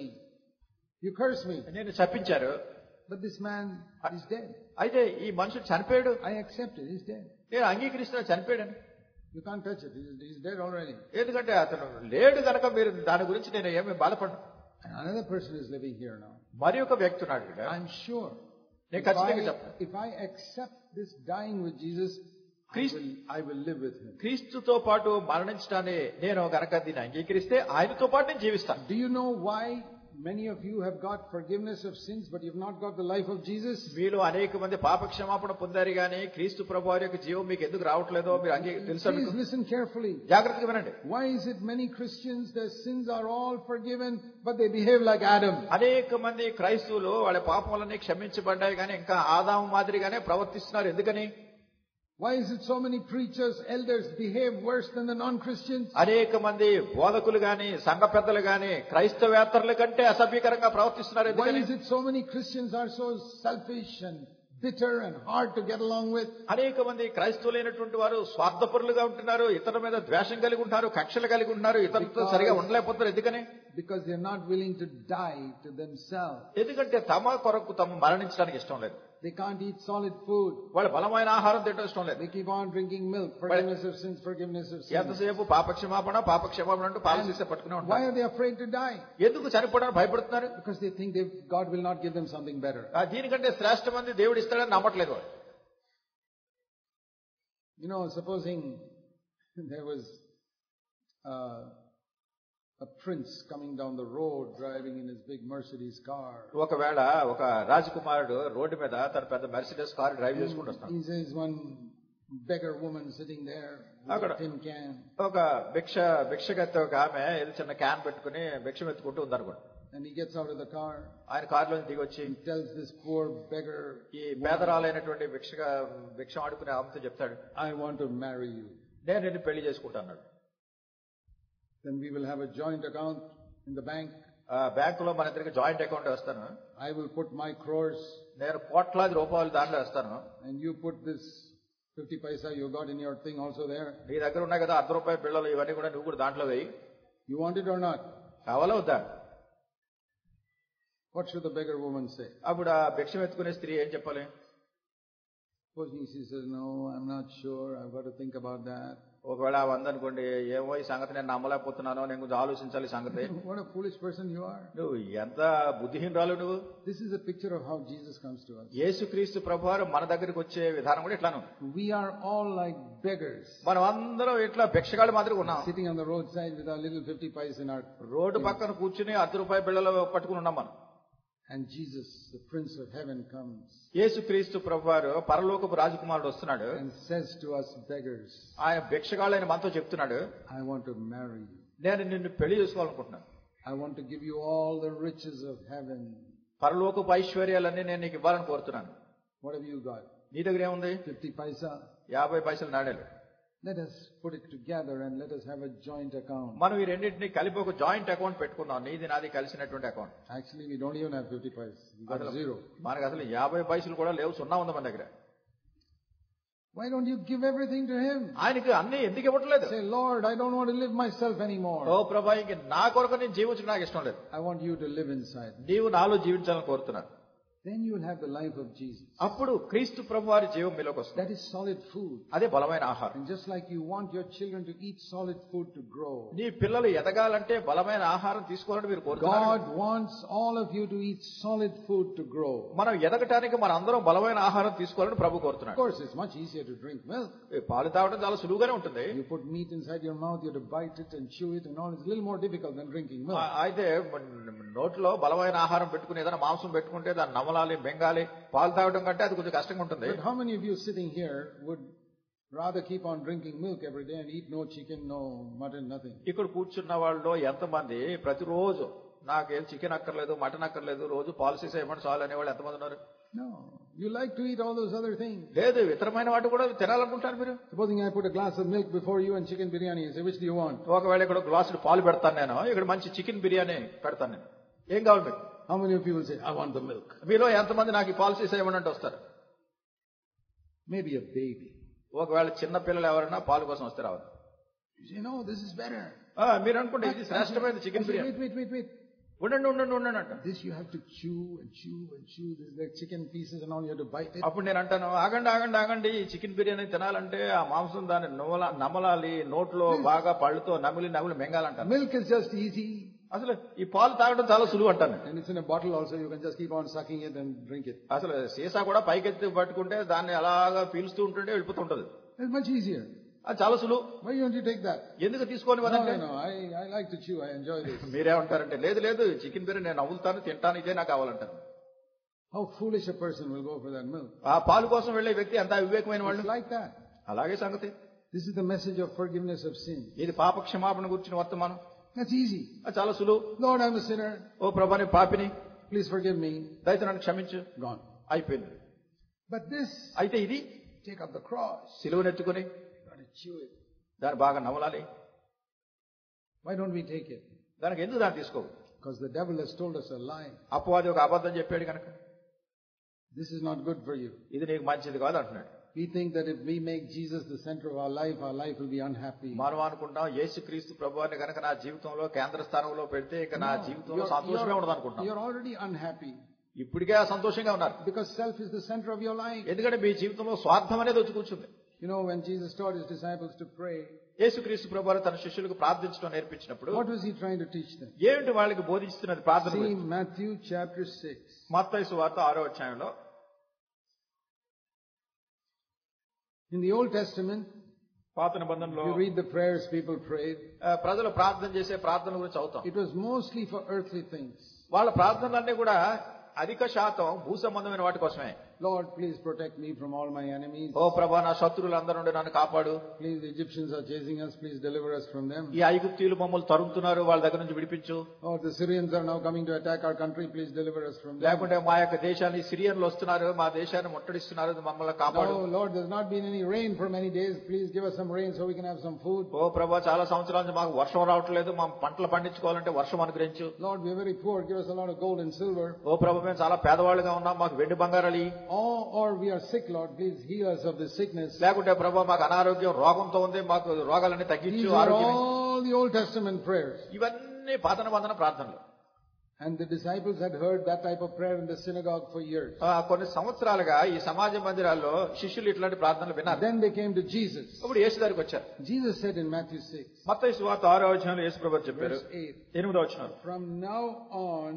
you curse me, నేను శపించారు. but this man is dead. అయితే ఈ మనుషుడు చనిపోయాడు, I accept it, he's dead. నేను అంగీకరిస్తున్నా చనిపోయాడని. You can't touch it, he's, he's dead already. ఎందుకంటే అతను లేడు కనుక మీరు దాని గురించి నేను ఏమి బాధపడను. Another person is living here now. మరి ఒక వ్యక్తి ఉన్నాడు. I'm sure నేను if ఖచ్చితంగా I, చెప్తాను, if I accept this dying with Jesus, I will, I will live with him. క్రీస్తుతో పాటు మరణించడాన్ని నేను గనక దీన్ని అంగీకరిస్తే ఆయనతో పాటు నేను జీవిస్తాను. Do you know why many of you have got forgiveness of sins but you've not got the life of Jesus? మీలో అనేక మంది పాప క్షమాపణ పొందారు గానీ క్రీస్తు ప్రభువారి యొక్క జీవం మీకు ఎందుకు రావట్లేదో మీరు అంగీ తెలుసా? Please listen carefully. జాగ్రత్తగా వినండి. Why is it many Christians, their sins are all forgiven but they behave like Adam? అనేక మంది క్రైస్తవులు వాళ్ళ పాపములన్నీ క్షమించబడ్డాయి కానీ ఇంకా ఆదాము మాదిరిగానే ప్రవర్తిస్తున్నారు. ఎందుకని? Why is it so many preachers, elders behave worse than the non-Christians? అనేక మంది బోధకులు గాని సంఘ పెద్దలు గాని క్రైస్తవేతరుల కంటే అసభ్యకరంగా ప్రవర్తిస్తున్నారు. Why is it so many Christians are so selfish and bitter and hard to get along with? అనేక మంది క్రైస్తవులైనటువంటి వారు స్వార్థపరులుగా ఉంటున్నారు, ఇతరుల మీద ద్వేషం కలిగి ఉంటారు, కక్షలు కలిగి ఉన్నారు, ఇతరులతో సరిగా ఉండలేకపోతున్నారు. ఎందుకని? Because they are not willing to die to themselves. ఎందుకంటే తమ కొరకు తమ మరణించడానికి ఇష్టం లేదు. They can't eat solid food. వాళ్ళు బలమైన ఆహారం తినడం ఇష్టం లేదు. They keep on drinking milk. Forgiveness of sins, forgiveness of sins. ఎంతసేపు పాప క్షమాపణ పాప క్షమాపణ అంటూ పాలు చేసే పట్టుకునే ఉంటారు. Why are they afraid to die? ఎందుకు చనిపోవడానికి భయపడుతున్నారు? Because they think they, God will not give them something better. దీనికంటే శ్రేష్టమంది దేవుడు ఇస్తాడని నమ్మట్లేదు. You know, supposing there was uh, a prince coming down the road driving in his big Mercedes car. ఒకవేళ ఒక రాజకుమారుడు రోడ్డు మీద తన పెద్ద మెర్సిడెస్ కార్ డ్రైవ్ చేసుకుంటూ వస్తాడు. He says one beggar woman sitting there with a tin can. ఒక భిక్ష భిక్షగత్త ఒక ఆమె ఏదో చిన్న క్యాన్ పెట్టుకుని భిక్ష ఎత్తుకుంటూ ఉందనుకోండి. And he gets out of the car. ఆయన కారులో దిగి వచ్చి tells this poor beggar, ఈ పేదరాలైనటువంటి భిక్షగా భిక్షం ఆడుకునే ఆమెతో చెప్తాడు, I want to marry you. నేను నిన్ను పెళ్లి చేసుకుంటాను. Then we will have a joint account in the bank. బ్యాంకులో మన ఇద్దరికి జాయింట్ అకౌంట్ వేస్తాను. I will put my crores. నేను కోట్లాది రూపాయలు దాంట్లో వేస్తాను. And you put this fifty paisa you got in your thing also there. నీ దగ్గర ఉన్నాయి కదా అర్ధ రూపాయల బిళ్ళలు, ఇవన్నీ కూడా నువ్వు కూడా దాంట్లో వేయి. You want it or not? కావాలా వద్దా? What should the beggar woman say? అప్పుడు ఆ భిక్షం ఎత్తుకునే స్త్రీ ఏం చెప్పాలి? Suppose he says, no, I'm not sure, I've got to think about that. ఒకవేళ వందనుకోండి, ఏమో ఈ సంగతి నేను నమ్మలేకపోతున్నాను, నేను కొంచెం ఆలోచించాలి ఈ సంగతి. What a foolish person you are. నువ్వు ఎంత బుద్ధిహీనురాలు నువ్వు. This is a picture of how Jesus comes to us. యేసుక్రీస్తు ప్రభువారు మన దగ్గరికి వచ్చే విధానం కూడా ఇట్లాను. We are all like beggars. మనం అందరం ఇట్లా భిక్షగాళ్ళ మాదిరిగా ఉన్నాం. Sitting on the roadside with our little fifty paise in our road పక్కన కూర్చుని అర్ధ రూపాయి బిళ్ళలు పట్టుకుని ఉన్నాం మనం. And Jesus, the Prince of Heaven, comes. యేసుక్రీస్తు ప్రభువారు పరలోకపు రాజకుమారుడు వస్తున్నాడు. And says to us beggars, ఆయన భిక్షగాళ్ళైన మనతో చెప్తున్నాడు, I want to marry you. నేను నిన్ను పెళ్లి చేసుకోవాలనుకుంటున్నాను. I want to give you all the riches of heaven. పరలోకపు ఐశ్వర్యాలన్నీ నేను నీకు ఇవ్వాలని కోరుతున్నాను. What have you got? నీ దగ్గర ఏముంది? fifty paisa. యాభై పైసలు నాణేలు. Let us put it together and let us have a joint account. మనం ఈ రెండింటిని కలిపి ఒక జాయింట్ అకౌంట్ పెట్టుకుందాం. నీది నాది కలిసినటువంటి account. Actually, we don't even have fifty paise. We got zero. మనకు అసలు యాభై పైసలు కూడా లేవు, సున్నా ఉంది మన దగ్గర. Why don't you give everything to him? ఆయనకి అన్ని ఎందుకు ఇవ్వట్లేదు? Say, Lord, I don't want to live myself anymore. ఓ ప్రభా, ఇంక నా కొరకు నేను జీవించడం నాకు ఇష్టం లేదు. I want you to live inside. నీవు నాలో జీవించాలని కోరుతున్నాను. Then you will have the life of Jesus. అప్పుడు క్రీస్తు ప్రభువారి జీవం మీలోకి వస్తుంది. That is solid food. అదే బలమైన ఆహారం. And just like you want your children to eat solid food to grow, నీ పిల్లలు ఎదగాలంటే బలమైన ఆహారం తీసుకోవాలని మీరు కోరుతున్నారు. God wants all of you to eat solid food to grow. మనం ఎదగటానికి మన అందరం బలమైన ఆహారం తీసుకోవాలని ప్రభు కోరుతున్నాడు. Of course, it's much easier to drink milk. పాలు తాగడం చాలా సులువుగానే ఉంటుంది. You put meat inside your mouth, you have to bite it and chew it and all. It's a little more difficult than drinking milk. అయితే నోట్లో బలమైన ఆహారం పెట్టుకుని ఏదైనా మాంసం పెట్టుకుంటే దాన్ని నమలాలి, బెంగాలి. పాలు తాగడం కంటే అది కొంచెం కష్టంగా ఉంటుంది. But how many of you sitting here would rather keep on drinking milk every day and eat no chicken, no mutton, nothing? ఇక్కడ కూర్చున్న వాళ్ళు ఎంతమంది ప్రతిరోజు నాకేం చికెన్ అక్కర్లేదు, మటన్ అక్కర్లేదు, రోజు పాలసీస్ ఏమన్నా చాలు అనేవాళ్ళు ఎంతమంది ఉన్నారు? No. You like to eat all those other things. లేదు, ఇతరమైన వాటి కూడా తినాలనుకుంటారు మీరు. Supposing I put a glass of milk before you and chicken biryani, you say, which do you want? ఒకవేళ ఇక్కడ గ్లాసులు పాలు పెడతాను నేను, ఇక్కడ మంచి చికెన్ బిర్యానీ పెడతాను నేను, ఏం కావాలి మీకు? How many of you will say, I want the milk? మీలో ఎంతమంది నాకు ఈ పాలసీస్ ఏమనంటే వస్తారు? Maybe a baby. ఒకవేళ చిన్న పిల్లలు ఎవరైనా పాలు కోసం వస్తే రావాలి. You say, no, this is better. మీరు అనుకుంటే ఇది శ్రేష్టమైన chicken biryani. Wait, wait, wait, wait. ఉండండి ఉండండి ఉండండి అంట. This you have to chew and chew and chew. This is like chicken pieces and all, you have to bite it. అప్పుడు నేను అంటాను, ఆగండి ఆగండి ఆగండి, ఈ చికెన్ బిర్యానీ తినాలంటే ఆ మాంసం దాన్ని నమల నమలాలి, నోట్లో బాగా పళ్ళుతో నమిలి నమిలి మెంగాలంటాను. Milk is just easy. అసలు ఈ పాలు తాగడం చాలా సులువు అంటాను. And it's in a bottle also, you can just keep on sucking it and drink it. అసలు సీసా కూడా పైకెత్తి పట్టుకుంటే దాన్ని అలాగా పీలుస్తూ ఉంటుంటే వెళ్ళిపోతుంటది. It's much easier. అది చాలా సులువు. Why don't you take that? ఎందుకు తీసుకొని No, no, no. I, I like to chew. I enjoy this. మీరేమంటారంటే, లేదు లేదు, చికెన్ బిర్యానీ నేను నవ్వుతాను, తింటాను, ఇదే నాకు కావాలంటారు. How foolish a person will go for that milk. ఆ పాలు కోసం వెళ్లే వ్యక్తి అంత వివేకమైన వాళ్ళు. It's like that. అలాగే సంగతి. This is the message of forgiveness of sin. ఇది పాప క్షమాపణ గురించిన వర్తమానం. That's easy. అది చాలా సులువు. Lord, I'm a sinner. ఓ ప్రభా, నేను పాపిని, Please forgive me. దయచేసి నన్ను క్షమించు. Gone. అయిపోయింది. But this, అయితే ఇది take up the cross. సిలువనెత్తుకుని Got to chew it. దాన్ని బాగా నమలాలి. Why don't we take it? దానికి ఎందుకు దాన్ని తీసుకోవు? Because the devil has told us a lie. అపవాది ఒక అబద్ధం చెప్పాడు కనుక. This is not good for you. ఇది నీకు మంచిది కాదు అంటున్నాడు. We think that if we make Jesus the center of our life, our life will be unhappy. మనం అనుకుంటాం, యేసుక్రీస్తు ప్రభువాన్ని కనుక నా జీవితంలో కేంద్ర స్థానంలో పెడితే ఇక నా జీవితంలో You're- సంతోషమే ఉండదు అనుకుంటాం. You're already unhappy ఇప్పటికే సంతోషంగా ఉన్నారు. because self is the center of your life. ఎందుకంటే మీ జీవితంలో స్వార్థం అనేది వచ్చి కూర్చుంది. You know, when Jesus taught his disciples to pray, యేసుక్రీస్తు ప్రభువారు తన శిష్యులకు ప్రార్థించడం నేర్పించినప్పుడు what was he trying to teach them? ఏమిటి వాళ్ళకి బోధిస్తున్నది ప్రార్థన See గురించి? Matthew chapter six. మత్తయి సువార్త ఆరో అధ్యాయంలో, In the Old Testament, పాత నిబంధనలో you read the prayers people prayed. ఆ, ప్రజలు ప్రార్థన చేసే ప్రార్థన గురించి చదువుతాం. It was mostly for earthly things. వాళ్ళ ప్రార్థనలన్నీ కూడా అధిక శాతం భూ సంబంధమైన వాటి కోసమే. Lord, please protect me from all my enemies. ఓ ప్రభా, నా శత్రువులందరి నుండి నన్ను కాపాడు. Please, the Egyptians are chasing us. Please deliver us from them. ఈ ఐగుప్తీయులు మమ్మల్ని తరుముతున్నారు, వాళ్ళ దగ్గర నుంచి విడిపించు. Or the Syrians are now coming to attack our country. Please deliver us from them. లేకుంటే మా యొక్క దేశాన్ని సిరియన్లు వస్తున్నారు, మా దేశాన్ని ముట్టడిస్తున్నారు, మమ్మల్ని కాపాడు. No, Lord, there's not been any rain for many days. Please give us some rain so we can have some food. ఓ ప్రభా, చాలా సంవత్సరాల నుంచి మాకు వర్షం రావట్లేదు, మా పంటలు పండించుకోవాలంటే వర్షం అనుగ్రహించు. Lord, we are very poor. Give us a lot of gold and silver. ఓ ప్రభా, మేము చాలా పేదవాళ్ళుగా ఉన్నాం, మాకు వెండి బంగారాలు. Or, or we are sick, Lord. Please heal us of this sickness. లేకుంటే ప్రభా, మాకు అనారోగ్యం, రోగంతో ఉంది, మాకు రోగాలన్నీ తగ్గించు. These are ఆరోగ్యం. all the Old Testament prayers. ఇవన్నీ పాత నిబంధన ప్రార్థనలు. And the disciples had heard that type of prayer in the synagogue for years. కొన్ని సంవత్సరాలుగా ఈ సమాజ మందిరాల్లో శిష్యులు ఇట్లాంటి ప్రార్థనలు విన్నారు. Then they came to Jesus. అప్పుడు యేసు దగ్గరికి వచ్చారు. Jesus said in Matthew six. మత్తయి సువార్త ఆరో అధ్యాయంలో యేసు ప్రభువు చెప్పారు. ఎనిమిదో వచనం. From now on,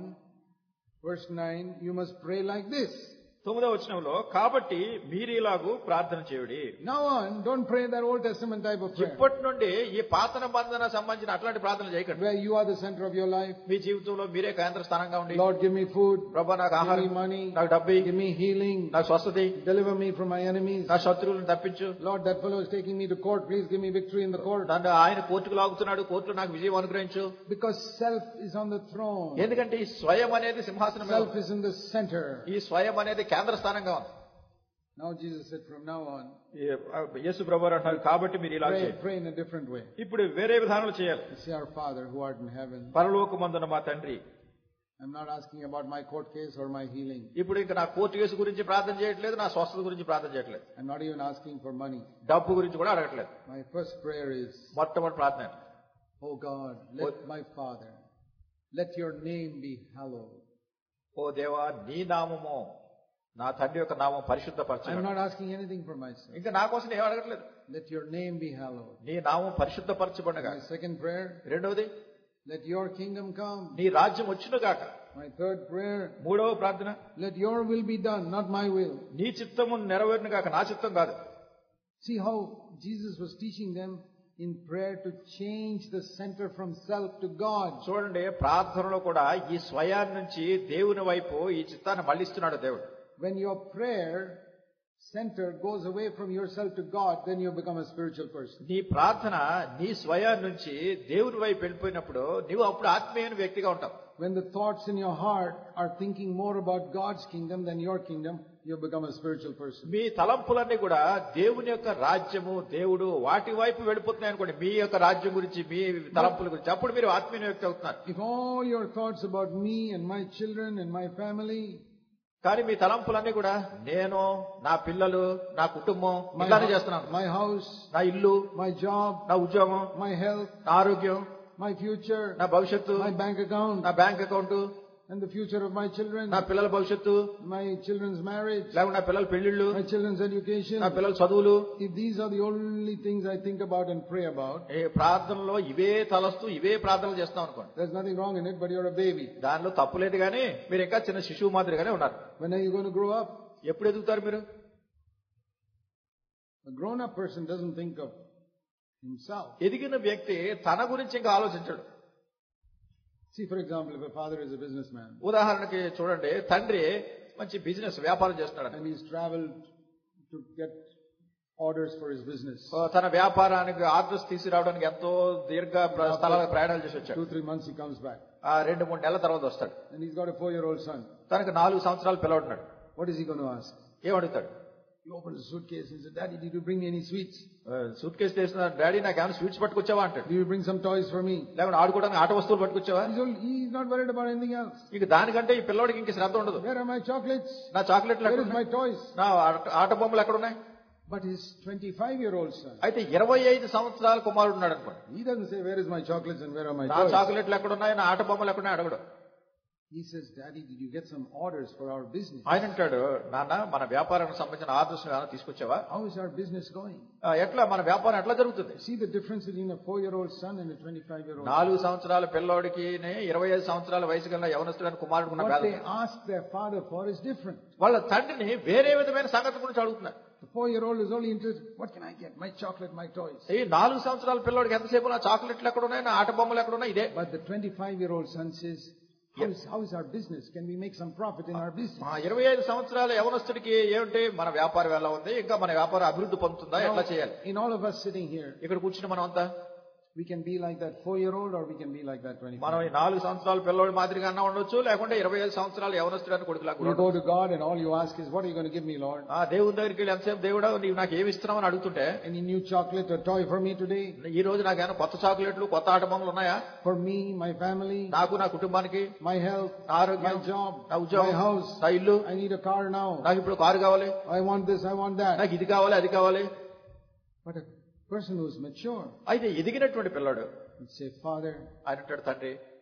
verse nine, you must pray like this. తొమ్మిదో వచనంలో కాబట్టి మీరిలాగు ప్రార్థన చేయుడి. Now on, don't pray that Old Testament type of prayer. ఇప్పటి నుండి ఈ పాత నిబంధన సంబంధించిన అట్లాంటి ప్రార్థనలు చేయకండి. Where you are the center of your life. మీ జీవితంలో మీరే కేంద్ర స్థానంగా ఉండి, Lord, give me food. ప్రభువా నాకు ఆహారం, give me money, నాకు డబ్బు, give me healing, నాకు స్వస్థత, deliver me from my enemies. నా శత్రువులను తప్పించు. Lord, that fellow is taking me to court. Please give me victory in the court. నన్ను ఆయన కోర్టుకు లాగుతున్నాడు, కోర్టులో నాకు విజయం అనుగ్రహించు. Because self is on the throne. ఎందుకంటే ఈ స్వయం అనేది సింహాసనం మీద, self is in the center. ఈ స్వయం అనేది కేంద్ర స్థానంగా ఉంది. Now Jesus said, from now on, యేసు ప్రభువు అంటారు కాబట్టి మీరు ఇలా చేయండి. pray in a different way. ఇప్పుడు వేరే విధానంలో చేయాలి. Say, our Father who art in heaven. పరలోకమందున్న మా తండ్రి. I'm not asking about my court case or my healing. ఇప్పుడు ఇంకా నా కోర్టు కేసు గురించి ప్రార్థన చేయట్లేదు, నా స్వస్థత గురించి ప్రార్థన చేయట్లేదు. I'm not even asking for money. డబ్బు గురించి కూడా అడగట్లేదు. My first prayer is, మొట్టమొదటి ప్రార్థన, oh God, let my Father, let your name be hallowed. ఓ దేవా నీ నామము, నా తండ్రి యొక్క నామం పరిశుద్ధపరచబడాలి. I'm not asking anything for myself. ఇంకా నా కోసం ఏం అడగట్లేదు. Let your name be hallowed. నీ నామం పరిశుద్ధపరచబడగా. My second prayer, రెండవది, let your kingdom come. నీ రాజ్యం వచ్చును గాక. My third prayer, మూడవ ప్రార్థన, let your will be done, not my will. నీ చిత్తము నెరవేరును గాక, నా చిత్తం కాదు. See how Jesus was teaching them in prayer to change the center from self to God. చూడండి, ప్రార్థనలో కూడా ఈ స్వయాన్ని నుంచి దేవుని వైపు ఈ చిత్తాన్ని మళ్లిస్తున్నాడు దేవుడు. When your prayer center goes away from yourself to God, then you become a spiritual person. నీ ప్రార్థన నీ స్వయాన్ని నుంచి దేవుని వైపు వెళ్ళిపోయినప్పుడు నీవు అప్పుడు ఆత్మీయ వ్యక్తిగా ఉంటావు. When the thoughts in your heart are thinking more about God's kingdom than your kingdom, you become a spiritual person. మీ తలంపులన్నీ కూడా దేవుని యొక్క రాజ్యము, దేవుడు వాటి వైపు వెళ్ళిపోతున్నాయి అనుకోండి, మీ యొక్క రాజ్యం గురించి, మీ తలంపుల గురించి, అప్పుడు మీరు ఆత్మీయ వ్యక్తి అవుతున్నారు. If all your thoughts about me and my children and my family, కానీ మీ తలంపులన్నీ కూడా నేను, నా పిల్లలు, నా కుటుంబం ఇలానే చేస్తున్నాను. my house, నా ఇల్లు, my job, నా ఉద్యోగం, my health, నా ఆరోగ్యం, my future, నా భవిష్యత్తు, my bank account, నా bank account, and the future of my children, నా పిల్లల భవిష్యత్తు, my children's marriage, లేకుంటే నా పిల్లల పెళ్లిళ్ళు, my children's education. నా పిల్లల చదువులు. If these are the only things I think about and pray about, ఏ ప్రార్థనలో ఇవే తలస్తూ ఇవే ప్రార్థనలు చేస్తాం అనుకోండి, there's nothing wrong in it, but you're a baby. దానిలో తప్పు లేదు, కానీ మీరు ఇంకా చిన్న శిశువు మాదిరిగానే ఉన్నారు. When are you going to grow up? ఎప్పుడు ఎదుగుతారు మీరు? A grown-up person doesn't think of himself. ఎదిగిన వ్యక్తి తన గురించి ఇంకా ఆలోచించడు. See, for example, if a father is a businessman, ఉదాహరణకి చూడండి, తండ్రి మంచి బిజినెస్ వ్యాపారం చేస్తున్నాడు, and he's traveled to get orders for his business. తన వ్యాపారానికి ఆర్డర్స్ తీసుకురావడానికి ఎంతో దీర్ఘ స్థలాలకు ప్రయాణాలు చేసి వచ్చాడు. Two, three months he comes back. ఆ రెండు మూడు నెలల తర్వాత వస్తాడు. And he's got a four-year-old son. తనకు నాలుగు సంవత్సరాలు పిల్లవాడున్నాడు. What is he going to ask? ఏం అడుగుతాడు? He opens the suitcase and says, Daddy, did you bring me any sweets? Suitcase తెస్తున్నా, డాడీ నాకు ఏమైనా స్వీట్స్ పట్టుకొచ్చావా అంటాడు. Did you bring some toys for me? లేకుంటే ఆడుకోవడానికి ఆట వస్తువులు పట్టుకొచ్చావా? He's, all, he's not worried about anything else. ఇక దానికంటే ఈ పిల్లవాడికి ఇంక శ్రద్ధ ఉండదు. Where are my chocolates? నా చాక్లెట్లు Where ఎక్కడ is ఉన్నాయి? my toys? నా ఆట బొమ్మలు ఎక్కడ ఉన్నాయి? But his twenty-five-year-old son, అయితే ఇరవై ఐదు సంవత్సరాల కుమారుడు ఉన్నాడు అనుకోండి. he doesn't say, where is my chocolates and where are my నా toys? చాక్లెట్లు ఎక్కడ ఉన్నాయి, నా ఆట బొమ్మలు ఎక్కడ ఉన్నాయి అడగడు. He says, Daddy, did you get some orders for our business? ఆయన అంటాడు, నాన్న మన వ్యాపారానికి సంబంధించిన ఆర్డర్స్ ఏమైనా తీసుకొచ్చావా? How is our business going? ఎట్లా మన వ్యాపారం ఎట్లా జరుగుతుంది? See the difference between a four-year-old son and a twenty-five-year-old. నాలుగు సంవత్సరాల పిల్లోడికి ఇరవై ఐదు సంవత్సరాల వయసు గల యవనస్తుడైన కుమారుడు ఉన్న What they పేద ask their father for is different. వాళ్ళ తండ్రిని వేరే విధమైన సంగతి గురించి అడుగుతున్నారు. The four-year-old is only interested, what can I get? My chocolate, my toys. ఈ నాలుగు సంవత్సరాల పిల్లోడికి ఎంతసేపు నా చాక్లెట్లు ఎక్కడ ఉన్నాయి, నా ఆట బొమ్మలు ఎక్కడ ఉన్నాయి, ఇదే. But the twenty-five-year-old son says, how is, how is our business? Can we make some profit in our business? ఇరవై ఐదు సంవత్సరాల యవనస్తుడికి ఏమిటి, మన వ్యాపారం ఎలా ఉంది, ఇంకా మన వ్యాపారం అభివృద్ధి పొందుతుందా, ఎట్లా చేయాలి? In all of us sitting here, ఇక్కడ కూర్చుని మనం అంతా we can be like that four-year-old or we can be like that twenty-five. మనం ఈ నాలుగు సంవత్సరాల పిల్లోడి మాదిరిగా అన్నా ఉండొచ్చు, లేకుంటే ఇరవై ఐదు సంవత్సరాల యవనస్తుడని కొడుకులా You go to God and all you ask is, what are you going to give me, Lord? ఆ దేవుని దగ్గరికి వెళ్ళి ఎంతసేపు దేవుడా నీవు నాకు ఏమి ఇస్తున్నావు అని అడుగుతుంటే, Any new chocolate or toy for me today? ఈ రోజు నాకేమైనా కొత్త చాక్లెట్లు, కొత్త ఆట బొమ్మలు ఉన్నాయా? For me, my family, నాకు, నా కుటుంబానికి, my health, నా ఆరోగ్యం, my job, నా ఉద్యోగం, my house, నా ఇల్లు, I need a car now. నాకు ఇప్పుడు కారు కావాలి, I want this, I want that. నాకు ఇది కావాలి, అది కావాలి. But a person who is mature అయితే ఎదిగినటువంటి పిల్లాడు would say, Father, ఆయన అంటాడు, తండ్రి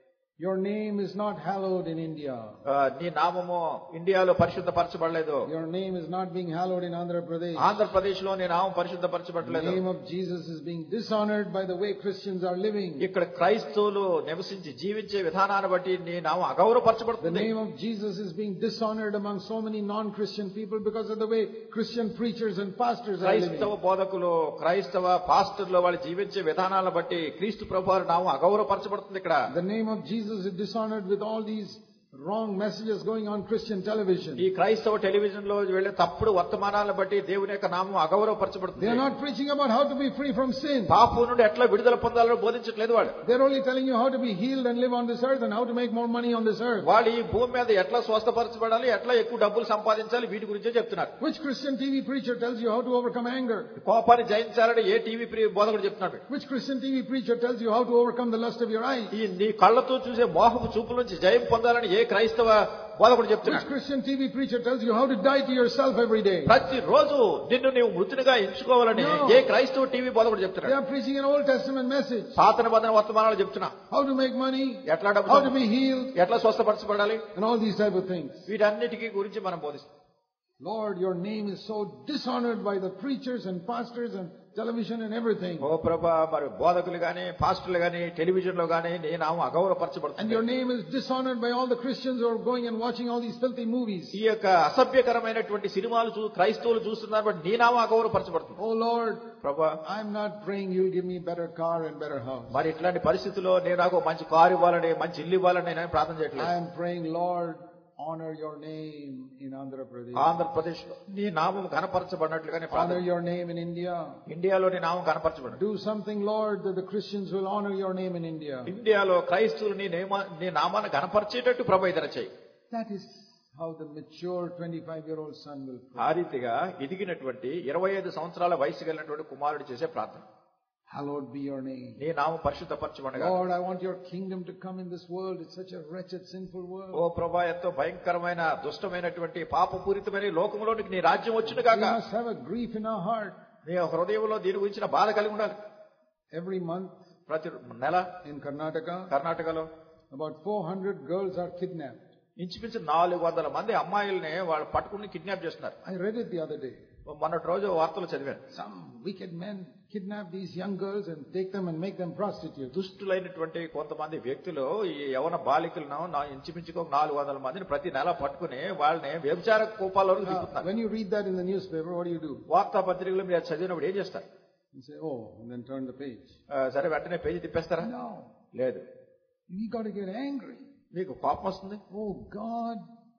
Your name is not hallowed in India. ఆ, నీ నామము ఇండియాలో పరిశుద్ధపరచబడలేదు. Your name is not being hallowed in Andhra Pradesh. Andhra Pradesh లో నీ నామం The పరిశుద్ధపరచబడలేదు. name of Jesus is being dishonored by the way Christians are living. ఇక్కడ క్రైస్తవులు నివసించి జీవించే విధానాన్ని బట్టి నీ నామం The అగౌరవపరచబడుతుంది. name of Jesus is being dishonored among so many non-Christian people because of the way Christian preachers and pastors are living. క్రైస్తవ బోధకులు క్రైస్తవ పాస్టర్లు వాళ్ళు జీవించే విధానాలను బట్టి క్రీస్తు ప్రభువారి నామం అగౌరవపరచబడుతుంది. ఇక్కడ The name of Jesus is dishonored with all these wrong messages going on Christian television. ఈ క్రైస్తవ టెలివిజన్ లో వెళ్లే తప్పుడు వర్తమానాలను బట్టి దేవుని యొక్క నామం They అగౌరవపరచబడుతుంది. are not preaching about how to be free from sin. పాపం నుండి ఎట్లా విడుదల పొందాలో బోధించట్లేదు వాడు. They're only telling you how to be healed and live on this earth and how to make more money on this earth. వాళ్ళు ఈ భూమి మీద ఎట్లా స్వస్థపరచబడాలి, ఎట్లా ఎక్కువ డబ్బులు సంపాదించాలి, వీటి గురించే చెప్తున్నారు. Which Christian T V preacher tells you how to overcome anger? కోపాన్ని జయించాలని ఏ టీవీ బోధకుడు చెప్తున్నాడు? Which Christian T V preacher tells you how to overcome the lust of your eyes? ఈ నీ కళ్ళతో చూసే మోహపు చూపుల నుంచి జయం పొందాలని ఏ క్రైస్తవ బోధకుడు Which చెప్తున్నాడు? Christian T V preacher tells you how to die to yourself every day? ప్రతి రోజు నిన్ను నీవు మృతునిగా ఎంచుకోవాలని No. ఏ క్రైస్తవ టీవీ బోధకుడు They చెప్తున్నాడు? are preaching an Old Testament message. పాత నిబంధన వర్తమానాలు చెప్తున్నా. How to make money, ఎట్లా డబ్బు how to సంపా- be healed, ఎట్లా స్వస్థపరచబడాలి, and all these type of things. వీటన్నిటికీ గురించి మనం బోధిస్తాం. Lord, your name is so dishonored by the preachers and pastors and television and everything. ఓ ప్రభా, మరి బోధకులు గాని పాస్టర్లు గాని టెలివిజన్ లో గాని నీ నామం And అగౌరవపరచబడుతుంది. your name is dishonored by all the Christians who are going and watching all these filthy movies. ఈ యొక్క అసభ్యకరమైనటువంటి సినిమాలు చూ క్రైస్తవులు చూస్తున్నారు, బట్ నీ నామం అగౌరవపరచబడుతుంది. Oh Lord, ప్రభా, I'm not praying you'll give me better car and better house. మరి ఇట్లాంటి పరిస్థితుల్లో నేను నాకు మంచి కారు ఇవ్వాలని మంచి ఇల్లు ఇవ్వాలని నేను ప్రార్థన చేయట్లేదు. I am praying, Lord, honor your name in Andhra Pradesh. Andhra Pradesh లో నీ నామం కనపరచబడినట్లుగానే Honor ప్రార్థన. your name in India. ఇండియాలో నీ నామం కనపరచబడు. Do something, Lord, that the Christians will honor your name in India. ఇండియాలో క్రైస్తవులు నీ నేమ- నీ నామాన్ని కనపరిచేటట్టు ప్రభు ఇతర చేయి. That is how the mature twenty-five-year-old son will ఆ pray. రీతిగా ఎదిగినటువంటి ఇరవై ఐదు సంవత్సరాల వయసు కలిగినటువంటి కుమారుడు చేసే ప్రార్థన. Hallowed be your name. నీ నామం పరిశుద్ధపరచబడగా. Lord, I want your kingdom to come in this world. It's such a wretched, sinful world. ఓ ప్రభా, ఎంతో భయంకరమైన దుష్టమైనటువంటి పాపపూరితమైన ఈ లోకంలోనికి నీ రాజ్యం వచ్చును We కాక. must have a grief in our heart. నీ హృదయంలో దీని గురించిన బాధ కలిగి ఉండాలి. Every month ప్రతి నెల in Karnataka, కర్ణాటకలో about four hundred girls are kidnapped. ఇంచుమించు నాలుగు వందల మంది అమ్మాయిల్ని వాళ్ళు పట్టుకుని కిడ్నాప్ చేస్తున్నారు. I read it the other day. మొన్నటి రోజు వార్తలు చదివాను. Some wicked men kidnap these young girls and take them and make them prostitutes. దుష్టులైనటువంటి కొంతమంది వ్యక్తులు ఈ యవన బాలికలను నా ఇంచుమించుకు ఒక నాలుగు వందల మందిని ప్రతి నెల పట్టుకుని వాళ్ళని వ్యభిచార కూపాల్లోకి Now, దిగుతున్నారు. when you read that in the newspaper, what do you do? వార్తాపత్రికలు మీరు అది చదివినప్పుడు ఏం చేస్తారు? You say, oh, and then turn the page. ఆ, సరే వెంటనే పేజీ తిప్పేస్తారా? No. లేదు. You got to get angry. మీకు కోపం వస్తుంది. Oh God,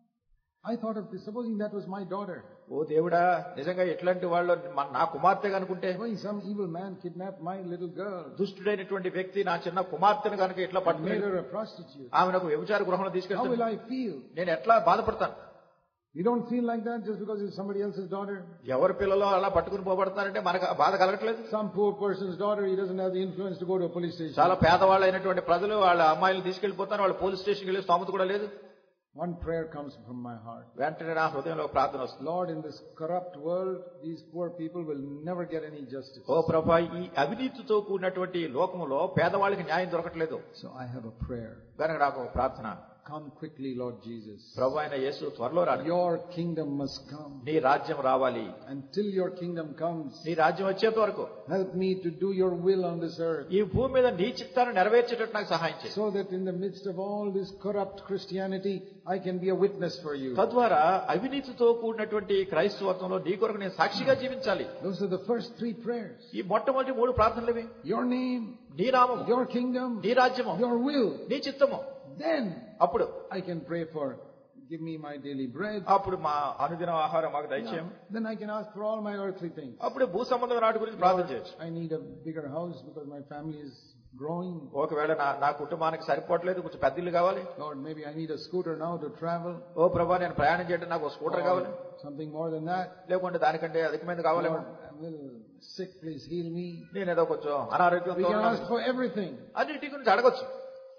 I thought of this. Supposing that was my daughter. ఓ దేవుడా, నిజంగా ఎట్లాంటి వాళ్ళు మన- నా కుమార్తె కనుకుంటే, Supposing some evil man kidnapped my little girl దుష్టుడైనటువంటి వ్యక్తి నా చిన్న కుమార్తెను కనుక ఇట్లా and పట్టుకుని made her a prostitute. ఆమెను వ్యభిచార గృహంలో How will తీసుకెళ్తాను, I feel? నేను ఎట్లా బాధపడతాను? You don't feel like that just because it's somebody else's daughter? ఎవరి పిల్లలు అలా పట్టుకుని పోబడతారంటే మనకు ఆ బాధ కలగట్లేదు. Some poor person's daughter, he doesn't have the influence to go to a police station. చాలా పేదవాళ్ళు అయినటువంటి ప్రజలు వాళ్ళ అమ్మాయిలు తీసుకెళ్లిపోతారు, వాళ్ళ పోలీస్ స్టేషన్కి వెళ్ళే స్తోమత కూడా లేదు. One prayer comes from my heart. వెంటనే నా హృదయంలో ప్రార్థన వస్తుంది. Lord, in this corrupt world, these poor people will never get any justice. ఓ ప్రభా, ఈ అవినీతితో కూడినటువంటి లోకములో పేదవాళ్ళకి న్యాయం దొరకట్లేదు. So I have a prayer. కనుక నాకు ఒక ప్రార్థన. Come quickly, Lord Jesus. ప్రభు అయిన యేసు త్వరలో రాడు. Your kingdom must come. నీ రాజ్యం రావాలి. Until your kingdom comes, నీ రాజ్యం వచ్చేంత వరకు help me to do your will on this earth. ఈ భూమి మీద నీ చిత్తాన్ని నెరవేర్చేటట్టు నాకు సహాయం చేయి. So that in the midst of all this corrupt Christianity, I can be a witness for you. తద్వారా అవినీతితో కూడినటువంటి క్రైస్తవత్వంలో నీ కొరకు నేను సాక్షిగా జీవించాలి. Those are the first three prayers. ఈ మొట్టమొదటి మూడు ప్రార్థనలు Your name, నీ నామము, your kingdom, నీ రాజ్యము, your will. నీ చిత్తము. Then అప్పుడు I can pray for, give me my daily bread. అప్పుడు మా అనుదిన ఆహారం మాకు దయచేయం. Then I can ask for all my earthly things. అప్పుడు భూ సంబంధమైన వాటి గురించి ప్రార్థన చేయొచ్చు. I need a bigger house because my family is growing. ఒకవేళ నా నా కుటుంబానికి సరిపోవట్లేదు, కొంచెం పెద్ద ఇల్లు కావాలి. Lord, maybe I need a scooter now to travel. ఓ ప్రభా, నేను ప్రయాణం చేయడం నాకు ఒక స్కూటర్ కావాలి. Something more than that. లేకుంటే దానికంటే అధికమైనది కావాలి. Lord, I'm a little sick, please heal me. నేను ఏదో కొంచెం We అనారోగ్యంతో can ఉన్నాను. ask for everything. అన్నిటి గురించి అడగొచ్చు.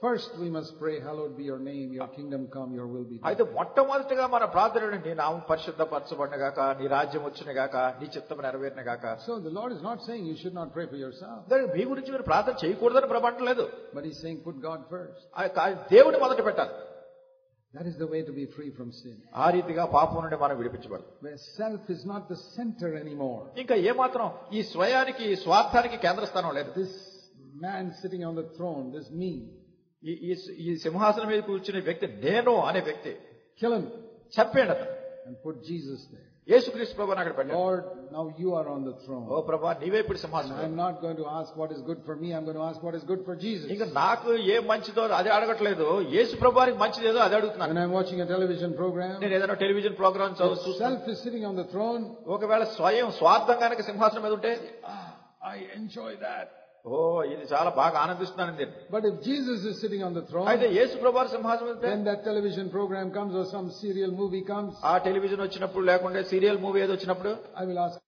first we must pray, hallowed be your name, your kingdom come, your will be done. అయితే మొట్టమొదటిగా మన ప్రార్థన నీ నామం పరిశుద్ధపరచబడిన గాక, నీ రాజ్యం వచ్చిన గాక, నీ చిత్తం నెరవేరిన గాక. So the Lord is not saying you should not pray for yourself. మీ గురించి మీరు ప్రార్థన చేయకూడదని ప్రభంటలేదు. But he's saying put God first. దేవుని మొదట పెట్టాలి. That is the way to be free from sin. ఆ రీతిగా పాపం నుండి మనం విడిపించబడాలి. Where self is not the center anymore. ఇంకా ఏమాత్రం ఈ స్వయానికి స్వార్థానికి కేంద్ర స్థానం లేదు. This man sitting on the throne, this me. ఈ సింహాసనం మీద కూర్చునే వ్యక్తి నేను అనే వ్యక్తి. Kill him. చంపేయండి అతను. And put Jesus there. యేసుక్రీస్తు ప్రభువుని అక్కడ పెట్టండి. Lord, now you are on the throne. ఓ ప్రభువా నీవే ఇప్పుడు సింహాసనం. I'm not going to ask what is good for me. I'm going to ask what is good for Jesus. ఇంకా నాకు ఏ మంచిదో అదే అడగట్లేదు. యేసు ప్రభువానికి మంచిదేదో అదే అడుగుతున్నాను. When I'm watching a television program, నేను ఏదైనా టెలివిజన్ ప్రోగ్రామ్ చూస్తూ self is sitting on the throne. ఒకవేళ స్వయం స్వార్థంగానే సింహాసనం మీద ఉంటే I enjoy that. ఓ ఇది చాలా బాగా ఆనందిస్తున్నాను. But if Jesus is sitting on the throne, అయితే యేసు ప్రభువారి సింహాసనం మీద when that television program comes or some serial movie comes, ఆ టెలివిజన్ వచ్చినప్పుడు లేకుంటే సీరియల్ మూవీ ఏదో వచ్చినప్పుడు I will ask,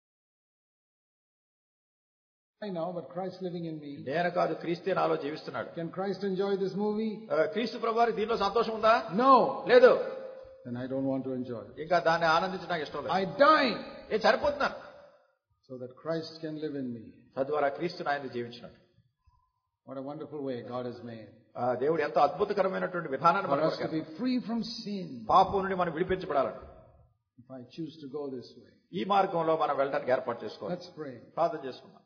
I know, but Christ living in me. నేను కాదు క్రీస్తే నాలో జీవిస్తున్నాడు. Can Christ enjoy this movie? క్రీస్తు ప్రభువారికి దీనిలో సంతోషం ఉందా? No. లేదు. Then I don't want to enjoy it. ఇంకా దాన్ని ఆనందించడానికి ఇష్టం లేదు. I die. నేను చనిపోతున్నాను. So that Christ can live in me. తద్వారా క్రీస్తు నాయన జీవించినట్టు. What a wonderful way God has made. దేవుడు ఎంతో అద్భుతకరమైనటువంటి విధానాన్ని for us to be free from sin. పాపం నుండి మనం విడిపించబడాలని. If I choose to go this way. ఈ మార్గంలో మనం వెళ్ళడానికి ఏర్పాటు చేసుకోవాలి. Let's pray. ప్రార్థన చేసుకుందాం.